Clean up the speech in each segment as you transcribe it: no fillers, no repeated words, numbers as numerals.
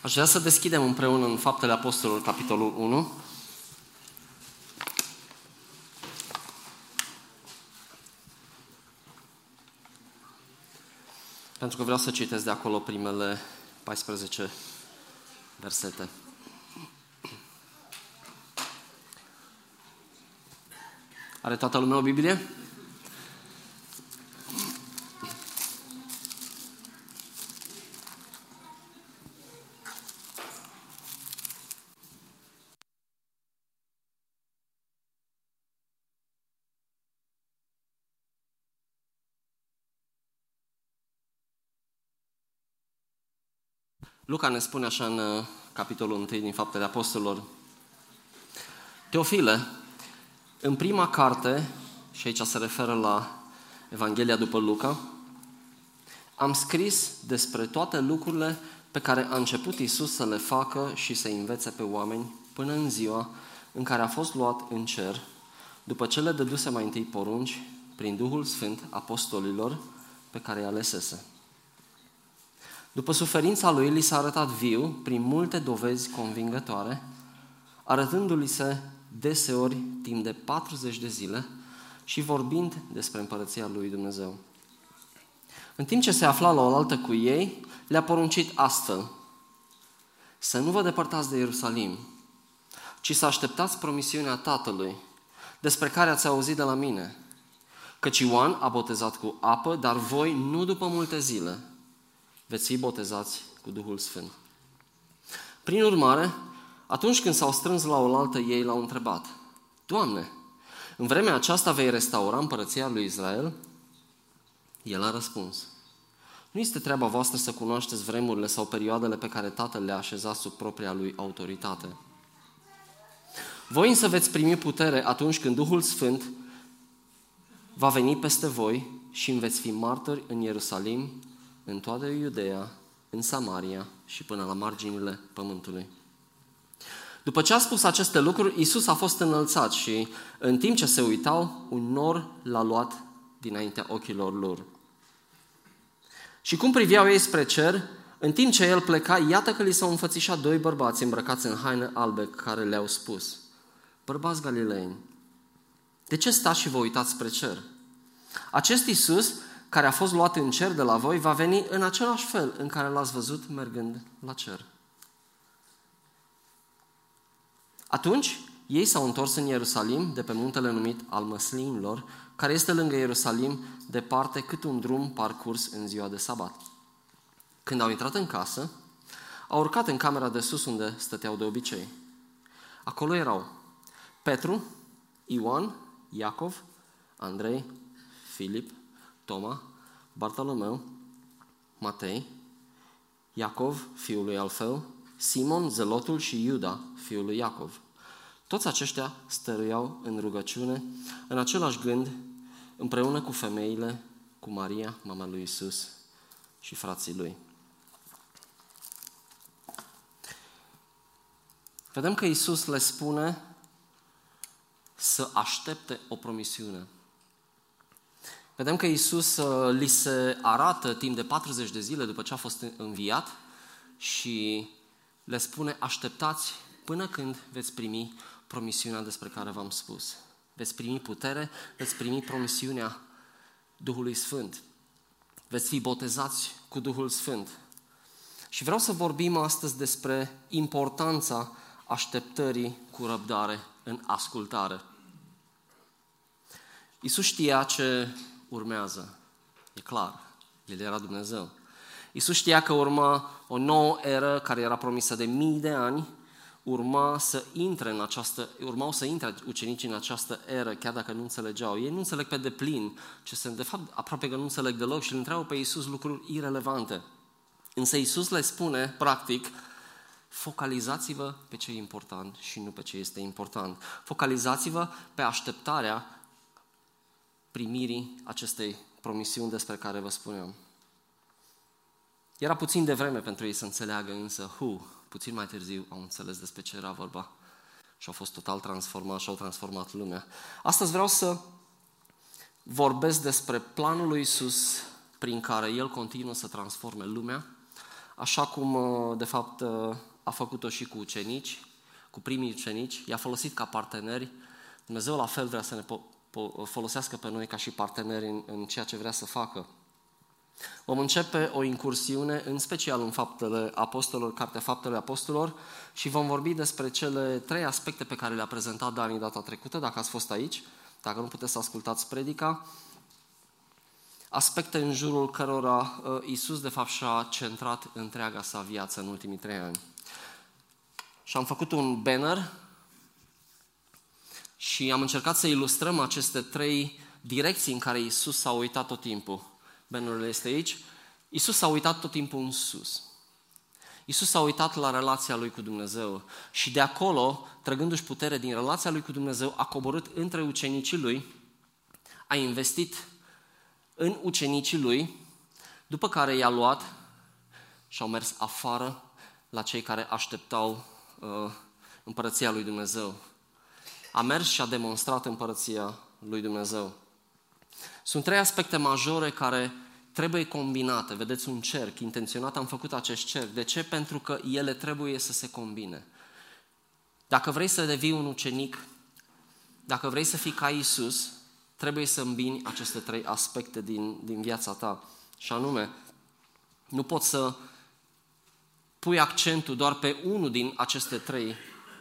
Aș vrea să deschidem împreună în Faptele Apostolilor, capitolul 1. Pentru că vreau să citesc de acolo primele 14 versete. Are toată lumea o Biblie? Luca ne spune așa în capitolul 1 din Faptele Apostolilor: Teofile, în prima carte, și aici se referă la Evanghelia după Luca, am scris despre toate lucrurile pe care a început Iisus să le facă și să învețe pe oameni până în ziua în care a fost luat în cer, după ce le dăduse mai întâi porunci prin Duhul Sfânt apostolilor pe care i-a alesese. După suferința lui, li s-a arătat viu prin multe dovezi convingătoare, arătându-li se deseori timp de 40 de zile și vorbind despre împărăția lui Dumnezeu. În timp ce se afla la oaltă cu ei, le-a poruncit astfel: să nu vă depărtați de Ierusalim, ci să așteptați promisiunea Tatălui, despre care ați auzit de la mine. Căci Ioan a botezat cu apă, dar voi, nu după multe zile, veți fi botezați cu Duhul Sfânt. Prin urmare, atunci când s-au strâns la oaltă, ei l-au întrebat: Doamne, în vremea aceasta vei restaura împărăția lui Israel? El a răspuns: nu este treaba voastră să cunoașteți vremurile sau perioadele pe care Tatăl le-a așezat sub propria lui autoritate. Voi însă veți primi putere atunci când Duhul Sfânt va veni peste voi și îmi veți fi martori în Ierusalim, în toată Iudeea, în Samaria și până la marginile pământului. După ce a spus aceste lucruri, Iisus a fost înălțat și, în timp ce se uitau, un nor l-a luat dinaintea ochilor lor. Și cum priveau ei spre cer, în timp ce el pleca, iată că li s-au înfățișat doi bărbați îmbrăcați în haine albe, care le-au spus: bărbați galileeni, de ce stați și vă uitați spre cer? Acest Iisus, care a fost luat în cer de la voi, va veni în același fel în care l-ați văzut mergând la cer. Atunci, ei s-au întors în Ierusalim, de pe muntele numit al Măslinilor, care este lângă Ierusalim, departe cât un drum parcurs în ziua de sabat. Când au intrat în casă, au urcat în camera de sus unde stăteau de obicei. Acolo erau Petru, Ioan, Iacov, Andrei, Filip, Toma, Bartolomeu, Matei, Iacov, fiul lui Alfeu, Simon, Zelotul și Iuda, fiul lui Iacov. Toți aceștia stăruiau în rugăciune, în același gând, împreună cu femeile, cu Maria, mama lui Iisus și frații lui. Vedem că Iisus le spune să aștepte o promisiune. Vedem că Iisus li se arată timp de 40 de zile după ce a fost înviat și le spune: așteptați până când veți primi promisiunea despre care v-am spus. Veți primi putere, veți primi promisiunea Duhului Sfânt. Veți fi botezați cu Duhul Sfânt. Și vreau să vorbim astăzi despre importanța așteptării cu răbdare în ascultare. Iisus știa ce urmează. E clar. El era Dumnezeu. Iisus știa că urma o nouă eră care era promisă de mii de ani, urmau să intre ucenicii în această eră, chiar dacă nu înțelegeau. Ei nu înțeleg pe deplin de fapt, aproape că nu înțeleg deloc și îl întreabă pe Iisus lucruri irelevante. Însă Iisus le spune, practic: focalizați-vă pe ce e important și nu pe ce este important. Focalizați-vă pe așteptarea primirii acestei promisiuni despre care vă spuneam. Era puțin de vreme pentru ei să înțeleagă, însă puțin mai târziu au înțeles despre ce era vorba și au fost total transformați și au transformat lumea. Astăzi vreau să vorbesc despre planul lui Iisus prin care El continuă să transforme lumea, așa cum, de fapt, a făcut-o și cu ucenici, cu primii ucenici, i-a folosit ca parteneri. Dumnezeu la fel vrea să ne folosească pe noi ca și parteneri în ceea ce vrea să facă. Vom începe o incursiune, în special în Faptele Apostolilor, Cartea Faptele Apostolilor, și vom vorbi despre cele 3 aspecte pe care le-a prezentat Dani data trecută, dacă ați fost aici, dacă nu puteți să ascultați predica. Aspecte în jurul cărora Iisus, de fapt, și-a centrat întreaga sa viață în ultimii 3 ani. Și am făcut un banner și am încercat să ilustrăm aceste 3 direcții în care Iisus s-a uitat tot timpul. Bannerul este aici. Iisus s-a uitat tot timpul în sus. Iisus s-a uitat la relația Lui cu Dumnezeu și de acolo, trăgându-și putere din relația Lui cu Dumnezeu, a coborât între ucenicii Lui, a investit în ucenicii Lui, după care i-a luat și au mers afară la cei care așteptau împărăția Lui Dumnezeu. A mers și a demonstrat împărăția Lui Dumnezeu. Sunt 3 aspecte majore care trebuie combinate. Vedeți un cerc, intenționat am făcut acest cerc. De ce? Pentru că ele trebuie să se combine. Dacă vrei să devii un ucenic, dacă vrei să fii ca Iisus, trebuie să îmbini aceste 3 aspecte din viața ta. Și anume, nu poți să pui accentul doar pe unul din aceste 3,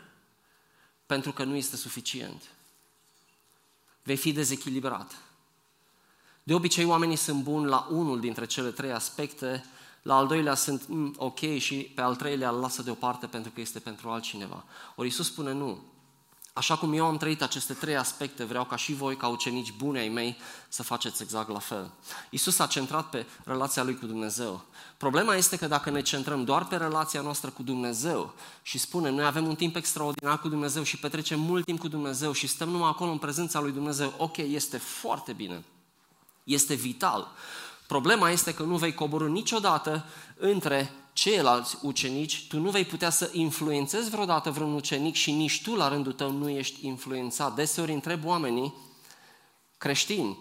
pentru că nu este suficient. Vei fi dezechilibrat. De obicei, oamenii sunt buni la unul dintre cele 3 aspecte, la al doilea sunt ok și pe al treilea îl lasă deoparte pentru că este pentru altcineva. Ori Iisus spune nu. Așa cum eu am trăit aceste 3 aspecte, vreau ca și voi, ca ucenici buni ai mei, să faceți exact la fel. Iisus s-a centrat pe relația Lui cu Dumnezeu. Problema este că dacă ne centrăm doar pe relația noastră cu Dumnezeu și spunem, noi avem un timp extraordinar cu Dumnezeu și petrecem mult timp cu Dumnezeu și stăm numai acolo în prezența Lui Dumnezeu, ok, este foarte bine. Este vital. Problema este că nu vei coborî niciodată între ceilalți ucenici, tu nu vei putea să influențezi vreodată vreun ucenic și nici tu la rândul tău nu ești influențat. Deseori întreb oamenii creștini,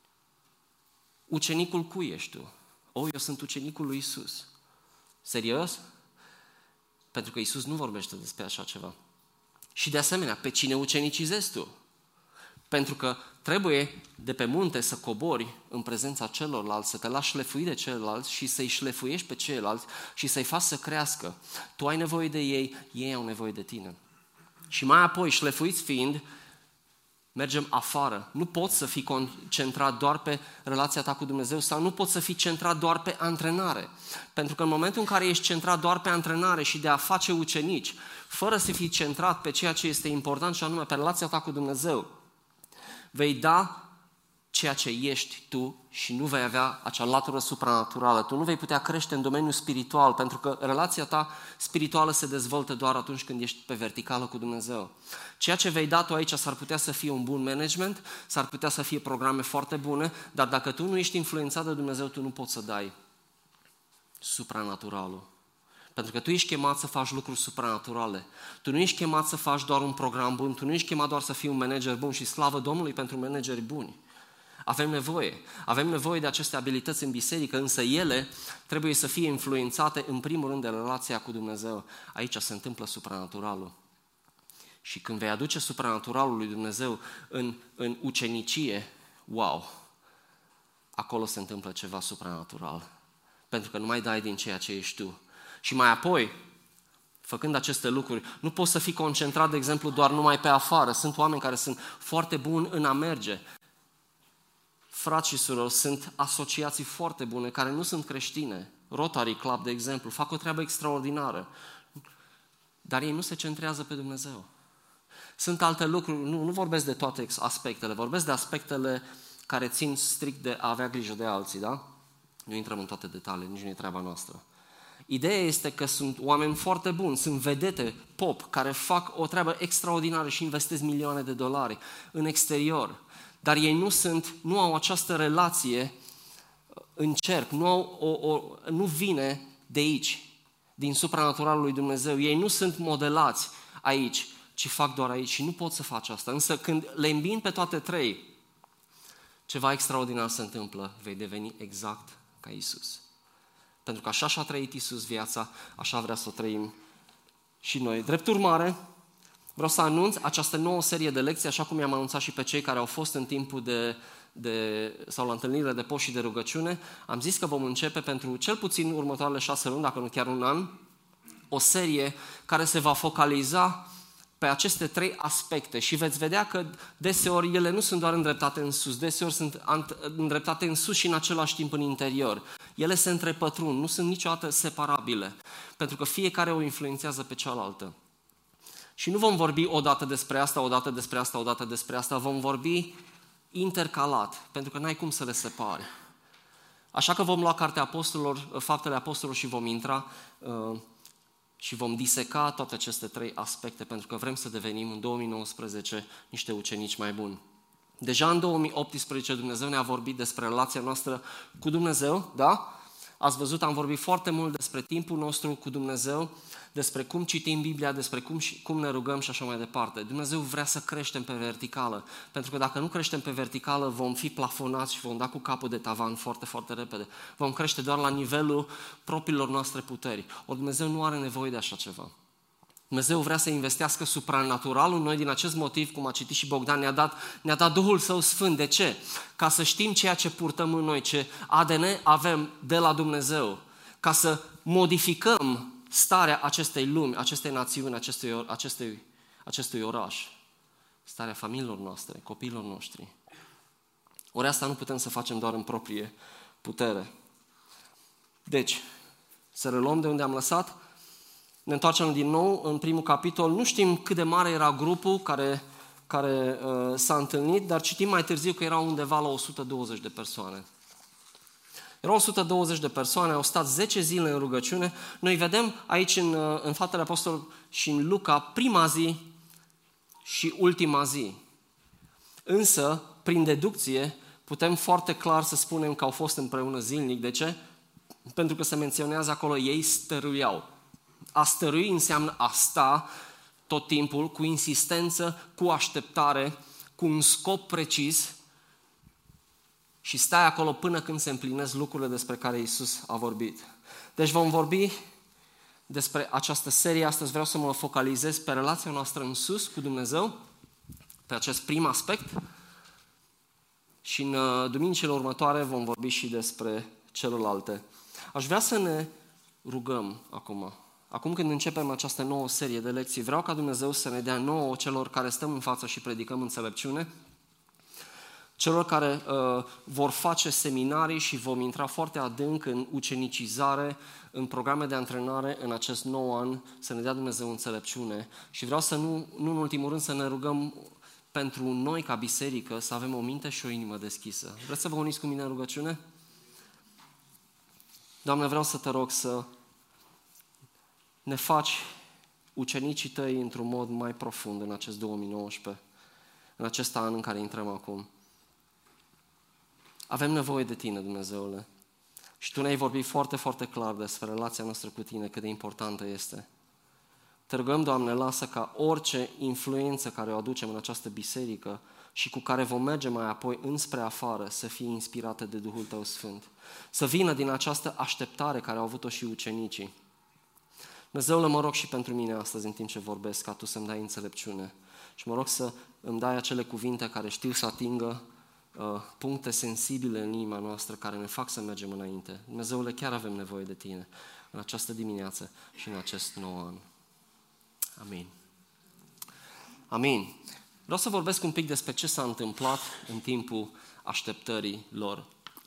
ucenicul cui ești tu? Eu sunt ucenicul lui Iisus. Serios? Pentru că Iisus nu vorbește despre așa ceva. Și de asemenea, pe cine ucenicizezi tu? Pentru că trebuie de pe munte să cobori în prezența celorlalți, să te lași șlefui de ceilalți și să-i șlefuiești pe ceilalți și să-i faci să crească. Tu ai nevoie de ei, ei au nevoie de tine. Și mai apoi, șlefuiți fiind, mergem afară. Nu poți să fii concentrat doar pe relația ta cu Dumnezeu sau nu poți să fii centrat doar pe antrenare. Pentru că în momentul în care ești centrat doar pe antrenare și de a face ucenici, fără să fii centrat pe ceea ce este important și anume pe relația ta cu Dumnezeu, vei da ceea ce ești tu și nu vei avea acea latură supranaturală. Tu nu vei putea crește în domeniul spiritual, pentru că relația ta spirituală se dezvoltă doar atunci când ești pe verticală cu Dumnezeu. Ceea ce vei da tu aici s-ar putea să fie un bun management, s-ar putea să fie programe foarte bune, dar dacă tu nu ești influențat de Dumnezeu, tu nu poți să dai supranaturalul. Pentru că tu ești chemat să faci lucruri supranaturale. Tu nu ești chemat să faci doar un program bun, tu nu ești chemat doar să fii un manager bun și slavă Domnului pentru manageri buni. Avem nevoie de aceste abilități în biserică, însă ele trebuie să fie influențate în primul rând de relația cu Dumnezeu. Aici se întâmplă supranaturalul. Și când vei aduce supranaturalul lui Dumnezeu în ucenicie, wow, acolo se întâmplă ceva supranatural. Pentru că nu mai dai din ceea ce ești tu. Și mai apoi, făcând aceste lucruri, nu poți să fii concentrat, de exemplu, doar numai pe afară. Sunt oameni care sunt foarte buni în a merge. Frați și surori, sunt asociații foarte bune care nu sunt creștine. Rotary Club, de exemplu, fac o treabă extraordinară. Dar ei nu se centrează pe Dumnezeu. Sunt alte lucruri, nu vorbesc de toate aspectele, vorbesc de aspectele care țin strict de a avea grijă de alții, da? Nu intrăm în toate detaliile, nici nu e treaba noastră. Ideea este că sunt oameni foarte buni, sunt vedete, pop, care fac o treabă extraordinară și investesc milioane de dolari în exterior. Dar ei nu au această relație în cerc, nu vine de aici, din supranaturalul lui Dumnezeu. Ei nu sunt modelați aici, ci fac doar aici și nu pot să faci asta. Însă când le îmbin pe toate 3, ceva extraordinar se întâmplă, vei deveni exact ca Iisus. Pentru că așa și-a trăit Iisus viața, așa vrea să o trăim și noi. Drept urmare, vreau să anunț această nouă serie de lecții, așa cum i-am anunțat și pe cei care au fost în timpul sau la întâlnirile de post și de rugăciune. Am zis că vom începe pentru cel puțin următoarele 6 luni, dacă nu chiar un an, o serie care se va focaliza pe aceste 3 aspecte și veți vedea că deseori ele nu sunt doar îndreptate în sus, deseori sunt îndreptate în sus și în același timp în interior. Ele se întrepătrund, nu sunt niciodată separabile, pentru că fiecare o influențează pe cealaltă. Și nu vom vorbi odată despre asta, odată despre asta, odată despre asta, vom vorbi intercalat, pentru că n-ai cum să le separi. Așa că vom lua Cartea Apostolilor, Faptele Apostolilor și vom intra și vom diseca toate aceste 3 aspecte, pentru că vrem să devenim în 2019 niște ucenici mai buni. Deja în 2018 Dumnezeu ne-a vorbit despre relația noastră cu Dumnezeu, da? Ați văzut, am vorbit foarte mult despre timpul nostru cu Dumnezeu, despre cum citim Biblia, despre cum ne rugăm și așa mai departe. Dumnezeu vrea să creștem pe verticală, pentru că dacă nu creștem pe verticală vom fi plafonați și vom da cu capul de tavan foarte, foarte repede. Vom crește doar la nivelul propriilor noastre puteri. Ori Dumnezeu nu are nevoie de așa ceva. Dumnezeu vrea să investească supranatural în noi, din acest motiv, cum a citit și Bogdan, ne-a dat Duhul Său Sfânt. De ce? Ca să știm ceea ce purtăm în noi, ce ADN avem de la Dumnezeu, ca să modificăm starea acestei lumi, acestei națiuni, acestui oraș, starea familiilor noastre, copiilor noștri. Ori asta nu putem să facem doar în proprie putere. Deci, să reluăm de unde am lăsat. Ne întoarcem din nou în primul capitol. Nu știm cât de mare era grupul care s-a întâlnit, dar citim mai târziu că erau undeva la 120 de persoane. Erau 120 de persoane, au stat 10 zile în rugăciune. Noi vedem aici în Faptele Apostolilor și în Luca prima zi și ultima zi. Însă, prin deducție, putem foarte clar să spunem că au fost împreună zilnic. De ce? Pentru că se menționează acolo, ei stăruiau. A stărui înseamnă a sta tot timpul, cu insistență, cu așteptare, cu un scop precis și stai acolo până când se împlinesc lucrurile despre care Iisus a vorbit. Deci vom vorbi despre această serie. Astăzi vreau să mă focalizez pe relația noastră în sus cu Dumnezeu, pe acest prim aspect și în duminicile următoare vom vorbi și despre celelalte. Aș vrea să ne rugăm acum. Acum când începem această nouă serie de lecții, vreau ca Dumnezeu să ne dea nouă, celor care stăm în față și predicăm înțelepciune, celor care vor face seminarii și vom intra foarte adânc în ucenicizare, în programe de antrenare în acest nou an, să ne dea Dumnezeu înțelepciune. Și vreau să nu în ultimul rând să ne rugăm pentru noi ca biserică să avem o minte și o inimă deschisă. Vreți să vă uniți cu mine în rugăciune? Doamne, vreau să te rog să ne faci ucenicii tăi într-un mod mai profund în acest 2019, în acest an în care intrăm acum. Avem nevoie de tine, Dumnezeule. Și tu ne-ai vorbit foarte, foarte clar despre relația noastră cu tine, cât de importantă este. Te rugăm, Doamne, lasă ca orice influență care o aducem în această biserică și cu care vom merge mai apoi înspre afară să fie inspirată de Duhul Tău Sfânt. Să vină din această așteptare care au avut-o și ucenicii. Dumnezeule, mă rog și pentru mine astăzi, în timp ce vorbesc, ca Tu să-mi dai înțelepciune. Și mă rog să îmi dai acele cuvinte care știu să atingă puncte sensibile în inima noastră, care ne fac să mergem înainte. Dumnezeule, chiar avem nevoie de Tine în această dimineață și în acest nou an. Amin. Amin. Vreau să vorbesc un pic despre ce s-a întâmplat în timpul așteptării lor.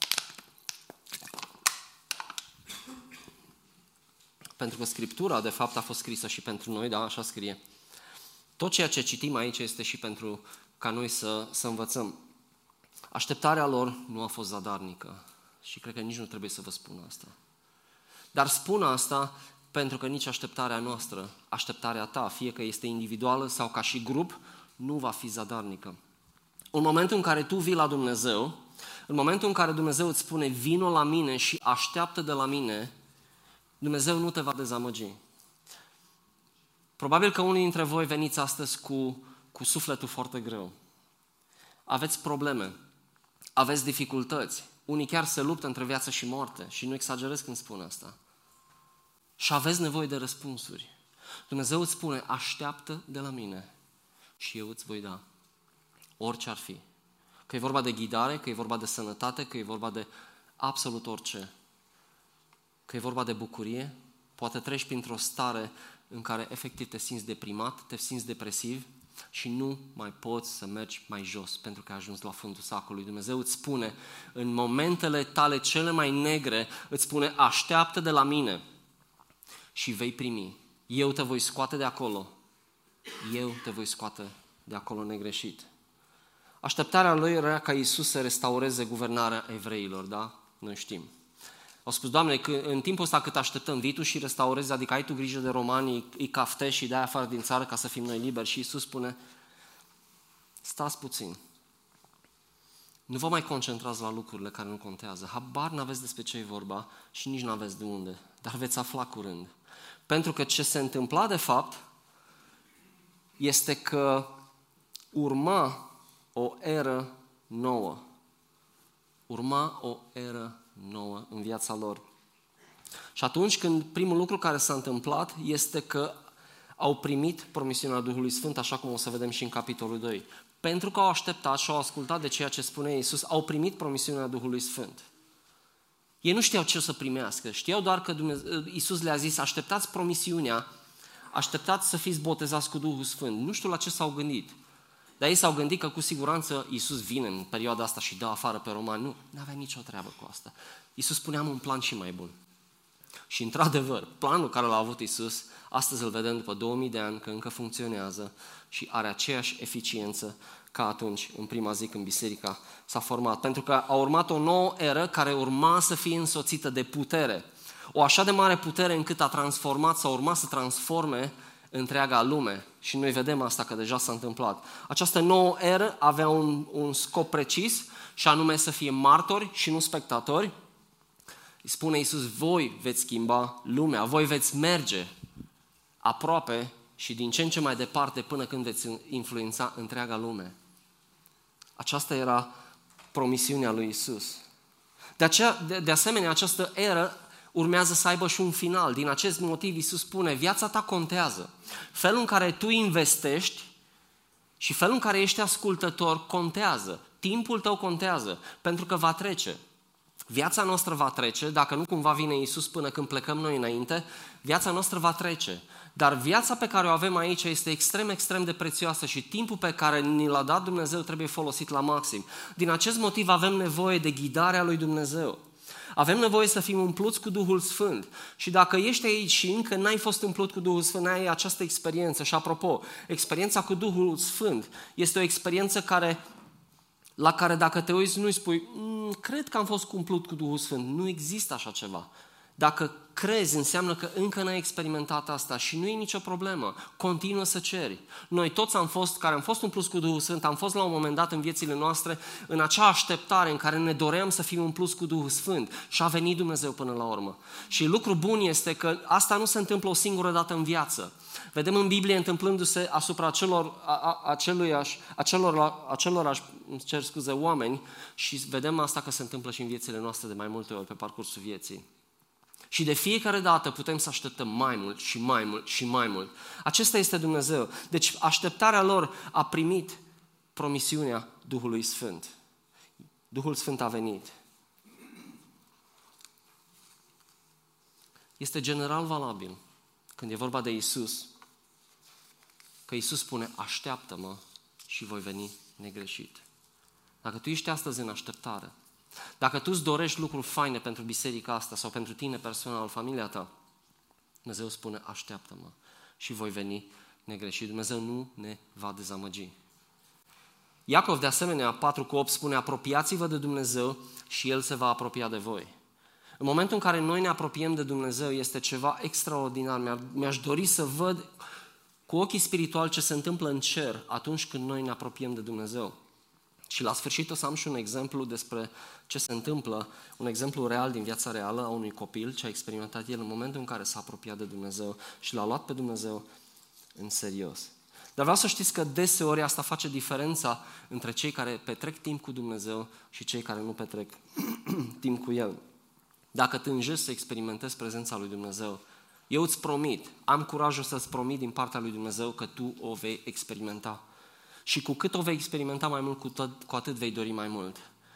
Pentru că Scriptura, de fapt, a fost scrisă și pentru noi, da, așa scrie. Tot ceea ce citim aici este și pentru ca noi să învățăm. Așteptarea lor nu a fost zadarnică și cred că nici nu trebuie să vă spun asta. Dar spun asta pentru că nici așteptarea noastră, așteptarea ta, fie că este individuală sau ca și grup, nu va fi zadarnică. În momentul în care tu vii la Dumnezeu, în momentul în care Dumnezeu îți spune vino la mine și așteaptă de la mine, Dumnezeu nu te va dezamăgi. Probabil că unii dintre voi veniți astăzi cu sufletul foarte greu. Aveți probleme, aveți dificultăți. Unii chiar se luptă între viață și moarte și nu exagerez când spun asta. Și aveți nevoie de răspunsuri. Dumnezeu îți spune, așteaptă de la mine și eu îți voi da. Orice ar fi. Că e vorba de ghidare, că e vorba de sănătate, că e vorba de absolut orice. Că e vorba de bucurie, poate treci printr-o stare în care efectiv te simți deprimat, te simți depresiv și nu mai poți să mergi mai jos pentru că ai ajuns la fundul sacului. Dumnezeu îți spune, în momentele tale cele mai negre, îți spune, așteaptă de la mine și vei primi. Eu te voi scoate de acolo. Eu te voi scoate de acolo negreșit. Așteptarea lui era ca Iisus să restaureze guvernarea evreilor, da? Noi știm. Au spus, Doamne, că în timpul ăsta cât așteptăm, vii Tu și restaurezi, adică ai Tu grijă de romani, îi caftești și dai afară din țară ca să fim noi liberi. Și Iisus spune, stați puțin. Nu vă mai concentrați la lucrurile care nu contează. Habar n-aveți despre ce e vorba și nici n-aveți de unde. Dar veți afla curând. Pentru că ce se întâmpla de fapt este că urma o eră nouă. Urma o eră nouă în viața lor. Și atunci când primul lucru care s-a întâmplat este că au primit promisiunea Duhului Sfânt, așa cum o să vedem și în capitolul 2. Pentru că au așteptat și au ascultat de ceea ce spune Iisus, au primit promisiunea Duhului Sfânt. Ei nu știau ce o să primească, știau doar că Iisus le-a zis, așteptați promisiunea, așteptați să fiți botezați cu Duhul Sfânt. Nu știu la ce s-au gândit. Dar ei s-au gândit că cu siguranță Iisus vine în perioada asta și dă afară pe romani. Nu, n-avea nicio treabă cu asta. Iisus spunea un plan și mai bun. Și într-adevăr, planul care l-a avut Iisus, astăzi îl vedem după 2000 de ani că încă funcționează și are aceeași eficiență ca atunci, în prima zi când biserica s-a format. Pentru că a urmat o nouă eră care urma să fie însoțită de putere. O așa de mare putere încât a transformat sau urma să transforme întreaga lume. Și noi vedem asta că deja s-a întâmplat. Această nouă eră avea un scop precis și anume să fie martori și nu spectatori. Îi spune Iisus, voi veți schimba lumea, voi veți merge aproape și din ce în ce mai departe până când veți influența întreaga lume. Aceasta era promisiunea lui Iisus. De asemenea, această eră urmează să aibă și un final. Din acest motiv Iisus spune, viața ta contează. Felul în care tu investești și felul în care ești ascultător contează. Timpul tău contează, pentru că va trece. Viața noastră va trece, dacă nu cumva vine Iisus până când plecăm noi înainte, viața noastră va trece. Dar viața pe care o avem aici este extrem, extrem de prețioasă și timpul pe care ni l-a dat Dumnezeu trebuie folosit la maxim. Din acest motiv avem nevoie de ghidarea lui Dumnezeu. Avem nevoie să fim umpluți cu Duhul Sfânt. Și dacă ești aici și încă n-ai fost umplut cu Duhul Sfânt, n-ai această experiență. Și apropo, experiența cu Duhul Sfânt este o experiență la care dacă te uiți nu-i spui, cred că am fost umplut cu Duhul Sfânt. Nu există așa ceva. Dacă crezi, înseamnă că încă n-ai experimentat asta și nu e nicio problemă. Continuă să ceri. Noi toți care am fost umpluți cu Duhul Sfânt, am fost la un moment dat în viețile noastre în acea așteptare în care ne doream să fim umpluți cu Duhul Sfânt și a venit Dumnezeu până la urmă. Și lucru bun este că asta nu se întâmplă o singură dată în viață. Vedem în Biblie întâmplându-se asupra acelorași oameni și vedem asta că se întâmplă și în viețile noastre de mai multe ori pe parcursul vieții. Și de fiecare dată putem să așteptăm mai mult și mai mult și mai mult. Acesta este Dumnezeu. Deci așteptarea lor a primit promisiunea Duhului Sfânt. Duhul Sfânt a venit. Este general valabil când e vorba de Iisus, că Iisus spune, așteaptă-mă și voi veni negreșit. Dacă tu ești astăzi în așteptare, dacă tu îți dorești lucruri faine pentru biserica asta sau pentru tine personal, familia ta, Dumnezeu spune, așteaptă-mă și voi veni negreșit. Dumnezeu nu ne va dezamăgi. Iacov, de asemenea, 4:8 spune, apropiați-vă de Dumnezeu și El se va apropia de voi. În momentul în care noi ne apropiem de Dumnezeu, este ceva extraordinar. Mi-aș dori să văd cu ochii spirituali ce se întâmplă în cer atunci când noi ne apropiem de Dumnezeu. Și la sfârșit o să am și un exemplu despre ce se întâmplă, un exemplu real din viața reală a unui copil, ce a experimentat el în momentul în care s-a apropiat de Dumnezeu și l-a luat pe Dumnezeu în serios. Dar vreau să știți că deseori asta face diferența între cei care petrec timp cu Dumnezeu și cei care nu petrec timp cu El. Dacă tânjești să experimentezi prezența lui Dumnezeu, eu îți promit, am curajul să-ți promit din partea lui Dumnezeu că tu o vei experimenta. Și cu cât o vei experimenta mai mult, cu atât vei dori mai mult.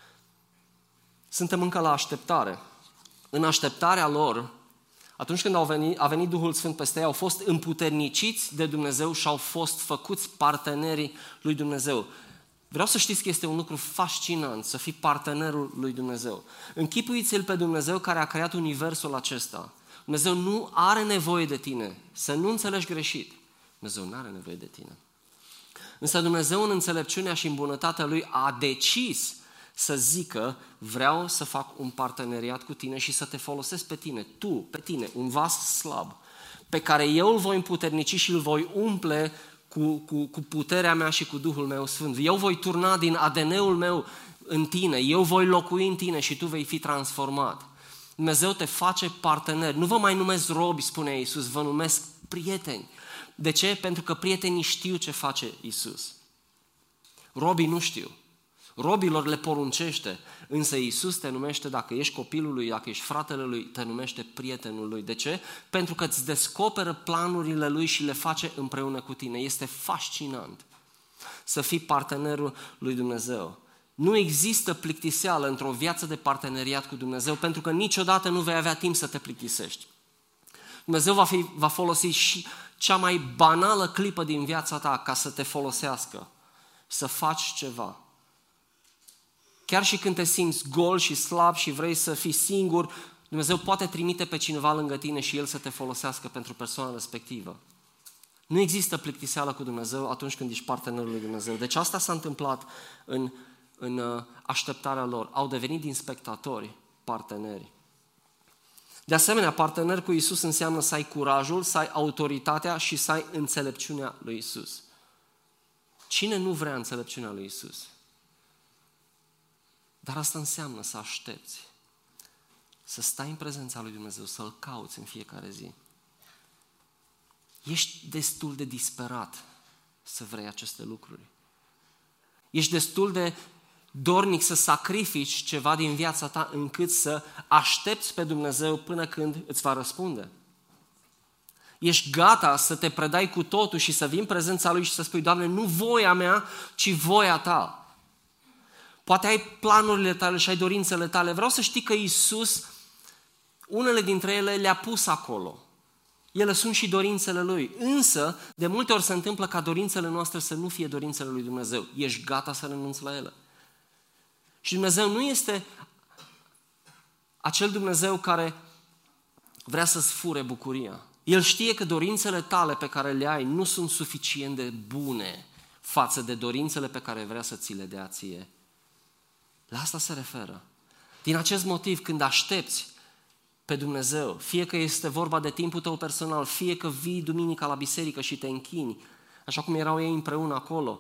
Suntem încă la așteptare. În așteptarea lor, atunci când a venit Duhul Sfânt peste ei, au fost împuterniciți de Dumnezeu și au fost făcuți partenerii lui Dumnezeu. Vreau să știți că este un lucru fascinant să fii partenerul lui Dumnezeu. Închipuiți-l pe Dumnezeu care a creat universul acesta. Dumnezeu nu are nevoie de tine. Să nu înțelegi greșit. Dumnezeu nu are nevoie de tine. Însă Dumnezeu în înțelepciunea și în bunătatea Lui a decis să zică, vreau să fac un parteneriat cu tine și să te folosesc pe tine, pe tine, un vas slab, pe care eu îl voi împuternici și îl voi umple cu puterea mea și cu Duhul meu Sfânt. Eu voi turna din ADN-ul meu în tine, eu voi locui în tine și tu vei fi transformat. Dumnezeu te face partener. Nu vă mai numesc robi, spune Iisus, vă numesc prieteni. De ce? Pentru că prietenii știu ce face Iisus. Robii nu știu. Robilor le poruncește, însă Iisus te numește, dacă ești copilul lui, dacă ești fratele lui, te numește prietenul lui. De ce? Pentru că îți descoperă planurile lui și le face împreună cu tine. Este fascinant să fii partenerul lui Dumnezeu. Nu există plictiseală într-o viață de parteneriat cu Dumnezeu, pentru că niciodată nu vei avea timp să te plictisești. Dumnezeu va folosi și cea mai banală clipă din viața ta ca să te folosească, să faci ceva. Chiar și când te simți gol și slab și vrei să fii singur, Dumnezeu poate trimite pe cineva lângă tine și El să te folosească pentru persoana respectivă. Nu există plictiseală cu Dumnezeu atunci când ești partenerul lui Dumnezeu. Deci asta s-a întâmplat în așteptarea lor. Au devenit din spectatori parteneri. De asemenea, partener cu Iisus înseamnă să ai curajul, să ai autoritatea și să ai înțelepciunea lui Iisus. Cine nu vrea înțelepciunea lui Iisus? Dar asta înseamnă să aștepți, să stai în prezența lui Dumnezeu, să-L cauți în fiecare zi. Ești destul de disperat să vrei aceste lucruri. Ești destul de dornic să sacrifici ceva din viața ta încât să aștepți pe Dumnezeu până când îți va răspunde. Ești gata să te predai cu totul și să vii în prezența Lui și să spui, Doamne, nu voia mea, ci voia Ta. Poate ai planurile tale și ai dorințele tale. Vreau să știi că Iisus, unele dintre ele le-a pus acolo. Ele sunt și dorințele Lui. Însă, de multe ori se întâmplă ca dorințele noastre să nu fie dorințele lui Dumnezeu. Ești gata să renunți la ele. Și Dumnezeu nu este acel Dumnezeu care vrea să-ți fure bucuria. El știe că dorințele tale pe care le ai nu sunt suficient de bune față de dorințele pe care vrea să ți le dea ție. La asta se referă. Din acest motiv, când aștepți pe Dumnezeu, fie că este vorba de timpul tău personal, fie că vii duminica la biserică și te închini, așa cum erau ei împreună acolo,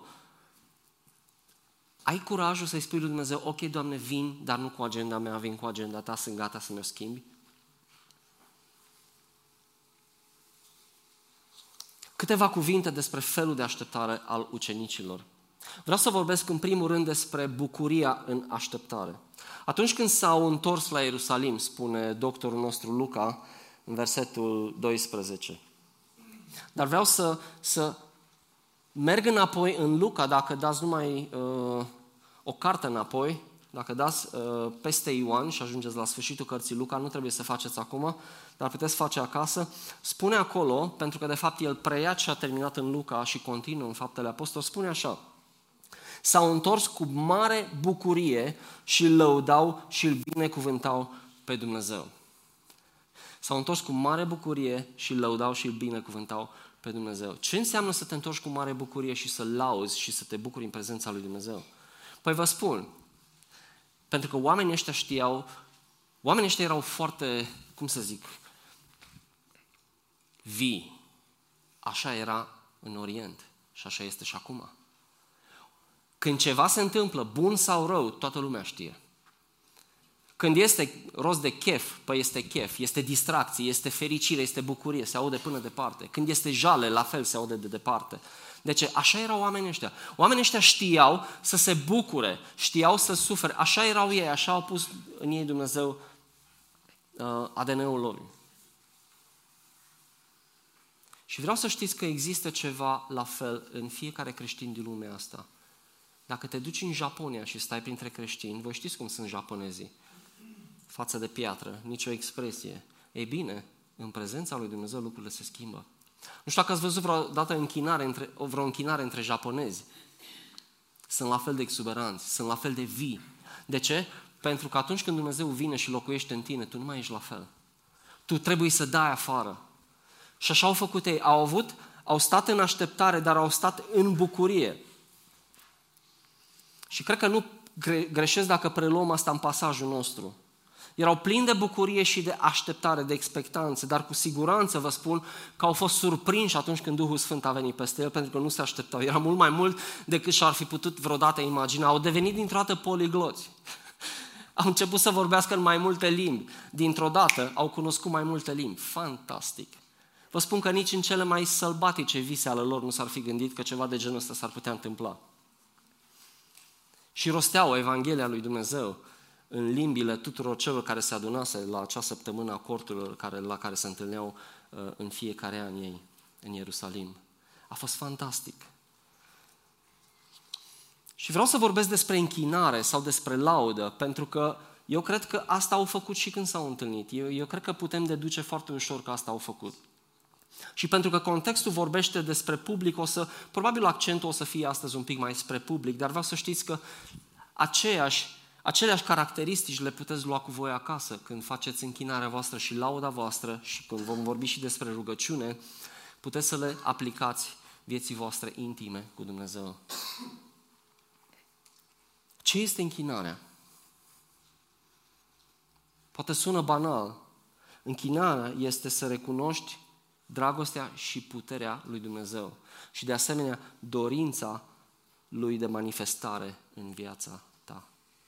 ai curajul să-i spui lui Dumnezeu, ok, Doamne, vin, dar nu cu agenda mea, vin cu agenda ta, sunt gata să mi-o schimbi? Câteva cuvinte despre felul de așteptare al ucenicilor. Vreau să vorbesc în primul rând despre bucuria în așteptare. Atunci când s-au întors la Ierusalim, spune doctorul nostru Luca, în versetul 12. Dar vreau să merg înapoi în Luca, dacă dați numai o carte înapoi, dacă dați peste Ioan și ajungeți la sfârșitul cărții Luca, nu trebuie să faceți acum, dar puteți face acasă, spune acolo, pentru că de fapt el preia ce a terminat în Luca și continuă în Faptele Apostolilor, spune așa: s-au întors cu mare bucurie și îl lăudau și îl binecuvântau pe Dumnezeu. S-au întors cu mare bucurie și îl lăudau și îl binecuvântau pe Dumnezeu. Ce înseamnă să te întorci cu mare bucurie și să lauzi și să te bucuri în prezența lui Dumnezeu? Păi vă spun, pentru că oamenii ăștia erau foarte, cum să zic, vii. Așa era în Orient și așa este și acum. Când ceva se întâmplă, bun sau rău, toată lumea știe. Când este rost de chef, păi este chef, este distracție, este fericire, este bucurie, se aude până departe. Când este jale, la fel se aude de departe. Deci așa erau oamenii ăștia. Oamenii ăștia știau să se bucure, știau să sufere. Așa erau ei, așa au pus în ei Dumnezeu ADN-ul lor. Și vreau să știți că există ceva la fel în fiecare creștin din lumea asta. Dacă te duci în Japonia și stai printre creștini, voi știți cum sunt japonezii. Față de piatră, nicio expresie. Ei bine, în prezența lui Dumnezeu lucrurile se schimbă. Nu știu dacă ați văzut vreodată vreo închinare între japonezi. Sunt la fel de exuberanți, sunt la fel de vii. De ce? Pentru că atunci când Dumnezeu vine și locuiește în tine, tu nu mai ești la fel. Tu trebuie să dai afară. Și așa au făcut ei. Au stat în așteptare, dar au stat în bucurie. Și cred că nu greșesc dacă preluăm asta în pasajul nostru. Erau plini de bucurie și de așteptare, de expectanță, dar cu siguranță vă spun că au fost surprinși atunci când Duhul Sfânt a venit peste el, pentru că nu se așteptau. Era mult mai mult decât și-ar fi putut vreodată imagina. Au devenit dintr-o dată poligloți. Au început să vorbească în mai multe limbi. Dintr-o dată au cunoscut mai multe limbi. Fantastic! Vă spun că nici în cele mai sălbatice vise ale lor nu s-ar fi gândit că ceva de genul ăsta s-ar putea întâmpla. Și rosteau Evanghelia lui Dumnezeu în limbile tuturor celor care se adunase la acea săptămână a corturilor la care se întâlneau în fiecare an ei, în Ierusalim. A fost fantastic. Și vreau să vorbesc despre închinare sau despre laudă, pentru că eu cred că asta au făcut și când s-au întâlnit. Eu cred că putem deduce foarte ușor că asta au făcut. Și pentru că contextul vorbește despre public, probabil accentul o să fie astăzi un pic mai spre public, dar vreau să știți că aceleași caracteristici le puteți lua cu voi acasă când faceți închinarea voastră și lauda voastră și când vom vorbi și despre rugăciune, puteți să le aplicați vieții voastre intime cu Dumnezeu. Ce este închinarea? Poate sună banal. Închinarea este să recunoști dragostea și puterea lui Dumnezeu și de asemenea dorința lui de manifestare în viața ta.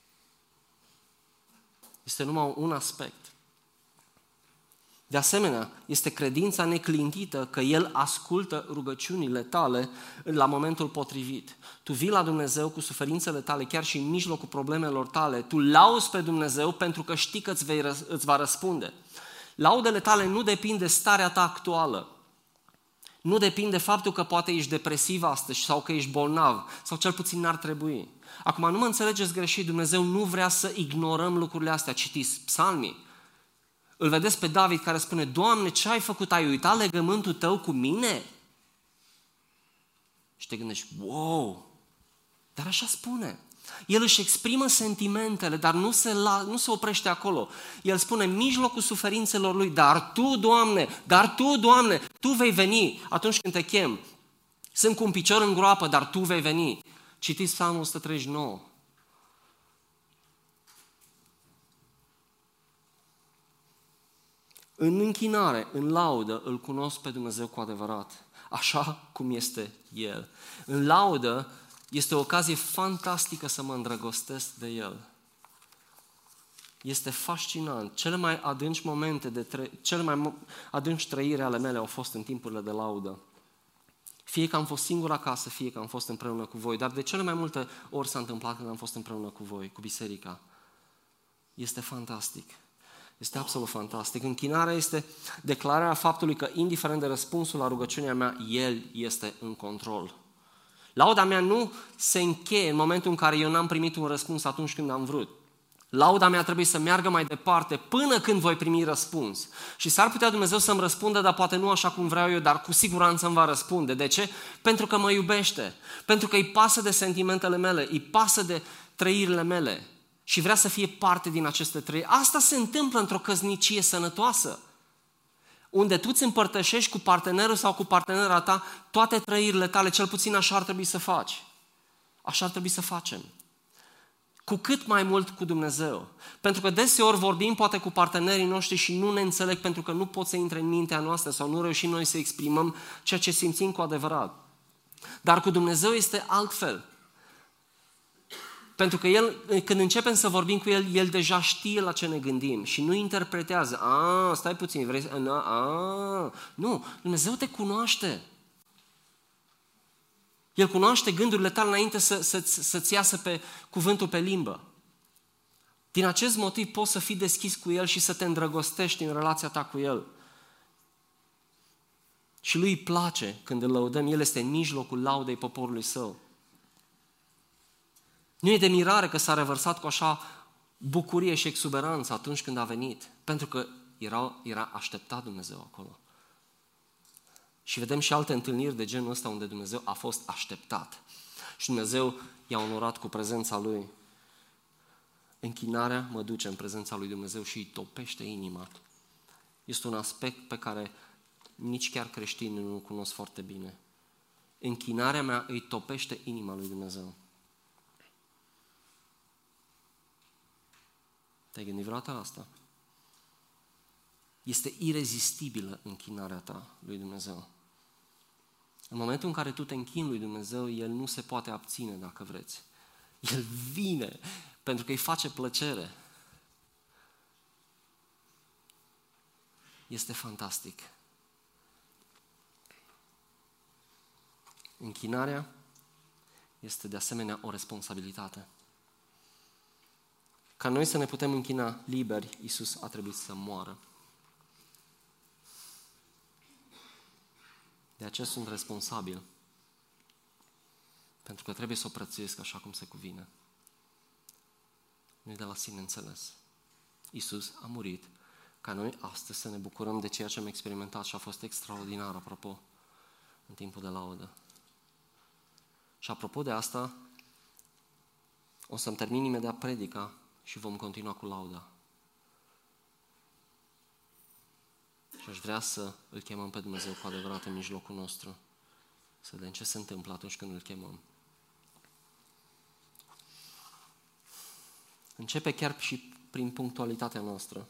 Este numai un aspect. De asemenea, este credința neclintită că El ascultă rugăciunile tale la momentul potrivit. Tu vii la Dumnezeu cu suferințele tale, chiar și în mijlocul problemelor tale. Tu lauzi pe Dumnezeu pentru că știi că îți va răspunde. Laudele tale nu depind de starea ta actuală. Nu depind de faptul că poate ești depresiv astăzi sau că ești bolnav, sau cel puțin n-ar trebui. Acum, nu mă înțelegeți greșit, Dumnezeu nu vrea să ignorăm lucrurile astea. Citiți psalmii. Îl vedeți pe David care spune: Doamne, ce ai făcut? Ai uitat legământul tău cu mine? Și te gândești: wow! Dar așa spune. El își exprimă sentimentele, dar nu se oprește acolo. El spune în mijlocul suferințelor lui: dar Tu, Doamne, Tu vei veni atunci când te chem. Sunt cu un picior în groapă, dar Tu vei veni. Citiți Psalmul 139. În închinare, în laudă, îl cunosc pe Dumnezeu cu adevărat, așa cum este El. În laudă este o ocazie fantastică să mă îndrăgostesc de El. Este fascinant. Cele mai adânci trăiri ale mele au fost în timpurile de laudă. Fie că am fost singur acasă, fie că am fost împreună cu voi, dar de cele mai multe ori s-a întâmplat când am fost împreună cu voi, cu biserica. Este fantastic. Este absolut fantastic. Închinarea este declararea faptului că, indiferent de răspunsul la rugăciunea mea, El este în control. Lauda mea nu se încheie în momentul în care eu n-am primit un răspuns atunci când am vrut. Lauda mea trebuie să meargă mai departe până când voi primi răspuns. Și s-ar putea Dumnezeu să-mi răspundă, dar poate nu așa cum vreau eu, dar cu siguranță îmi va răspunde. De ce? Pentru că mă iubește. Pentru că îi pasă de sentimentele mele, îi pasă de trăirile mele. Și vrea să fie parte din aceste trăiri. Asta se întâmplă într-o căsnicie sănătoasă, unde tu îți împărtășești cu partenerul sau cu partenera ta toate trăirile tale, cel puțin așa ar trebui să faci. Așa ar trebui să facem. Cu cât mai mult cu Dumnezeu. Pentru că deseori vorbim poate cu partenerii noștri și nu ne înțeleg pentru că nu pot să intre în mintea noastră sau nu reușim noi să exprimăm ceea ce simțim cu adevărat. Dar cu Dumnezeu este altfel. Pentru că el, când începem să vorbim cu el, el deja știe la ce ne gândim și nu interpretează. Stai puțin, vrei să... Nu, Dumnezeu te cunoaște. El cunoaște gândurile tale înainte să-ți iasă pe cuvântul pe limbă. Din acest motiv poți să fii deschis cu El și să te îndrăgostești în relația ta cu El. Și lui îi place când îl lăudăm, El este în mijlocul laudei poporului Său. Nu e de mirare că s-a revărsat cu așa bucurie și exuberanță atunci când a venit, pentru că era așteptat Dumnezeu acolo. Și vedem și alte întâlniri de genul ăsta unde Dumnezeu a fost așteptat. Și Dumnezeu i-a onorat cu prezența Lui. Închinarea mă duce în prezența lui Dumnezeu și îi topește inima. Este un aspect pe care nici chiar creștinii nu-l cunosc foarte bine. Închinarea mea îi topește inima lui Dumnezeu. Te-ai gândit vreodată la asta? Este irezistibilă închinarea ta lui Dumnezeu. În momentul în care tu te închini lui Dumnezeu, El nu se poate abține dacă vreți. El vine pentru că îi face plăcere. Este fantastic. Închinarea este de asemenea o responsabilitate. Ca noi să ne putem închina liberi, Iisus a trebuit să moară. De aceea sunt responsabil. Pentru că trebuie să o prețuiesc așa cum se cuvine. Nu e de la sine înțeles. Iisus a murit ca noi astăzi să ne bucurăm de ceea ce am experimentat și a fost extraordinar, apropo, în timpul de laudă. Și apropo de asta, o să-mi termin imediat predica și vom continua cu lauda. Și aș vrea să îl chemăm pe Dumnezeu cu adevărat în mijlocul nostru. Să vedem ce se întâmplă atunci când îl chemăm. Începe chiar și prin punctualitatea noastră.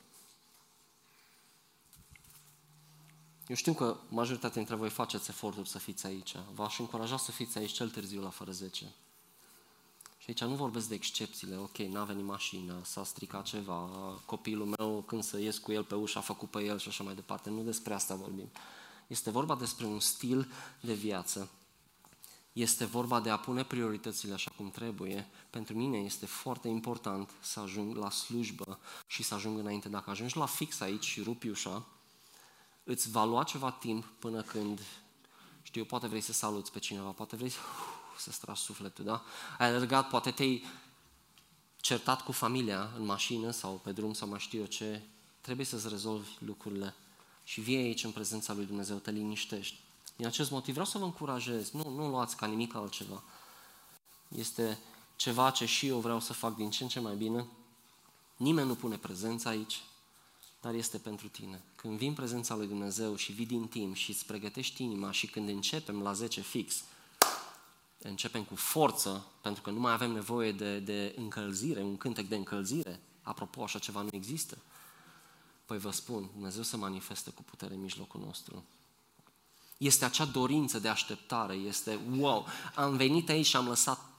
Eu știu că majoritatea dintre voi faceți eforturi să fiți aici. V-aș încuraja să fiți aici cel târziu la fără 10. Și aici nu vorbesc de excepțiile. Ok, n-a venit mașina, s-a stricat ceva, copilul meu când să ies cu el pe ușă a făcut pe el și așa mai departe. Nu despre asta vorbim. Este vorba despre un stil de viață. Este vorba de a pune prioritățile așa cum trebuie. Pentru mine este foarte important să ajung la slujbă și să ajung înainte. Dacă ajungi la fix aici și rupi ușa, îți va lua ceva timp până când, știu, poate vrei să saluți pe cineva, poate vrei să-ți tragi sufletul, da? Ai alergat, poate te-ai certat cu familia în mașină sau pe drum sau mai știu eu ce. Trebuie să-ți rezolvi lucrurile și vii aici în prezența lui Dumnezeu, te liniștești. Din acest motiv vreau să vă încurajez, nu luați ca nimic altceva. Este ceva ce și eu vreau să fac din ce în ce mai bine. Nimeni nu pune prezența aici, dar este pentru tine. Când vii în prezența lui Dumnezeu și vii din timp și îți pregătești inima și când începem la 10 fix, începem cu forță, pentru că nu mai avem nevoie de încălzire, un cântec de încălzire. Apropo, așa ceva nu există. Păi vă spun, Dumnezeu se manifestă cu putere în mijlocul nostru. Este acea dorință de așteptare, este wow, am venit aici și am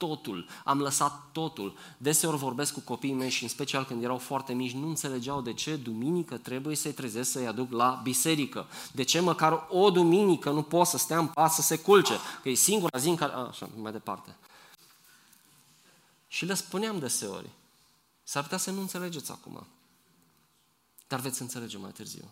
lăsat totul. Deseori vorbesc cu copiii mei și în special când erau foarte mici, nu înțelegeau de ce duminică trebuie să-i trezesc să-i aduc la biserică. De ce măcar o duminică nu pot să stea în pat să se culce, că e singura zi în care... Așa, mai departe. Și le spuneam deseori, s-ar putea să nu înțelegeți acum, dar veți înțelege mai târziu.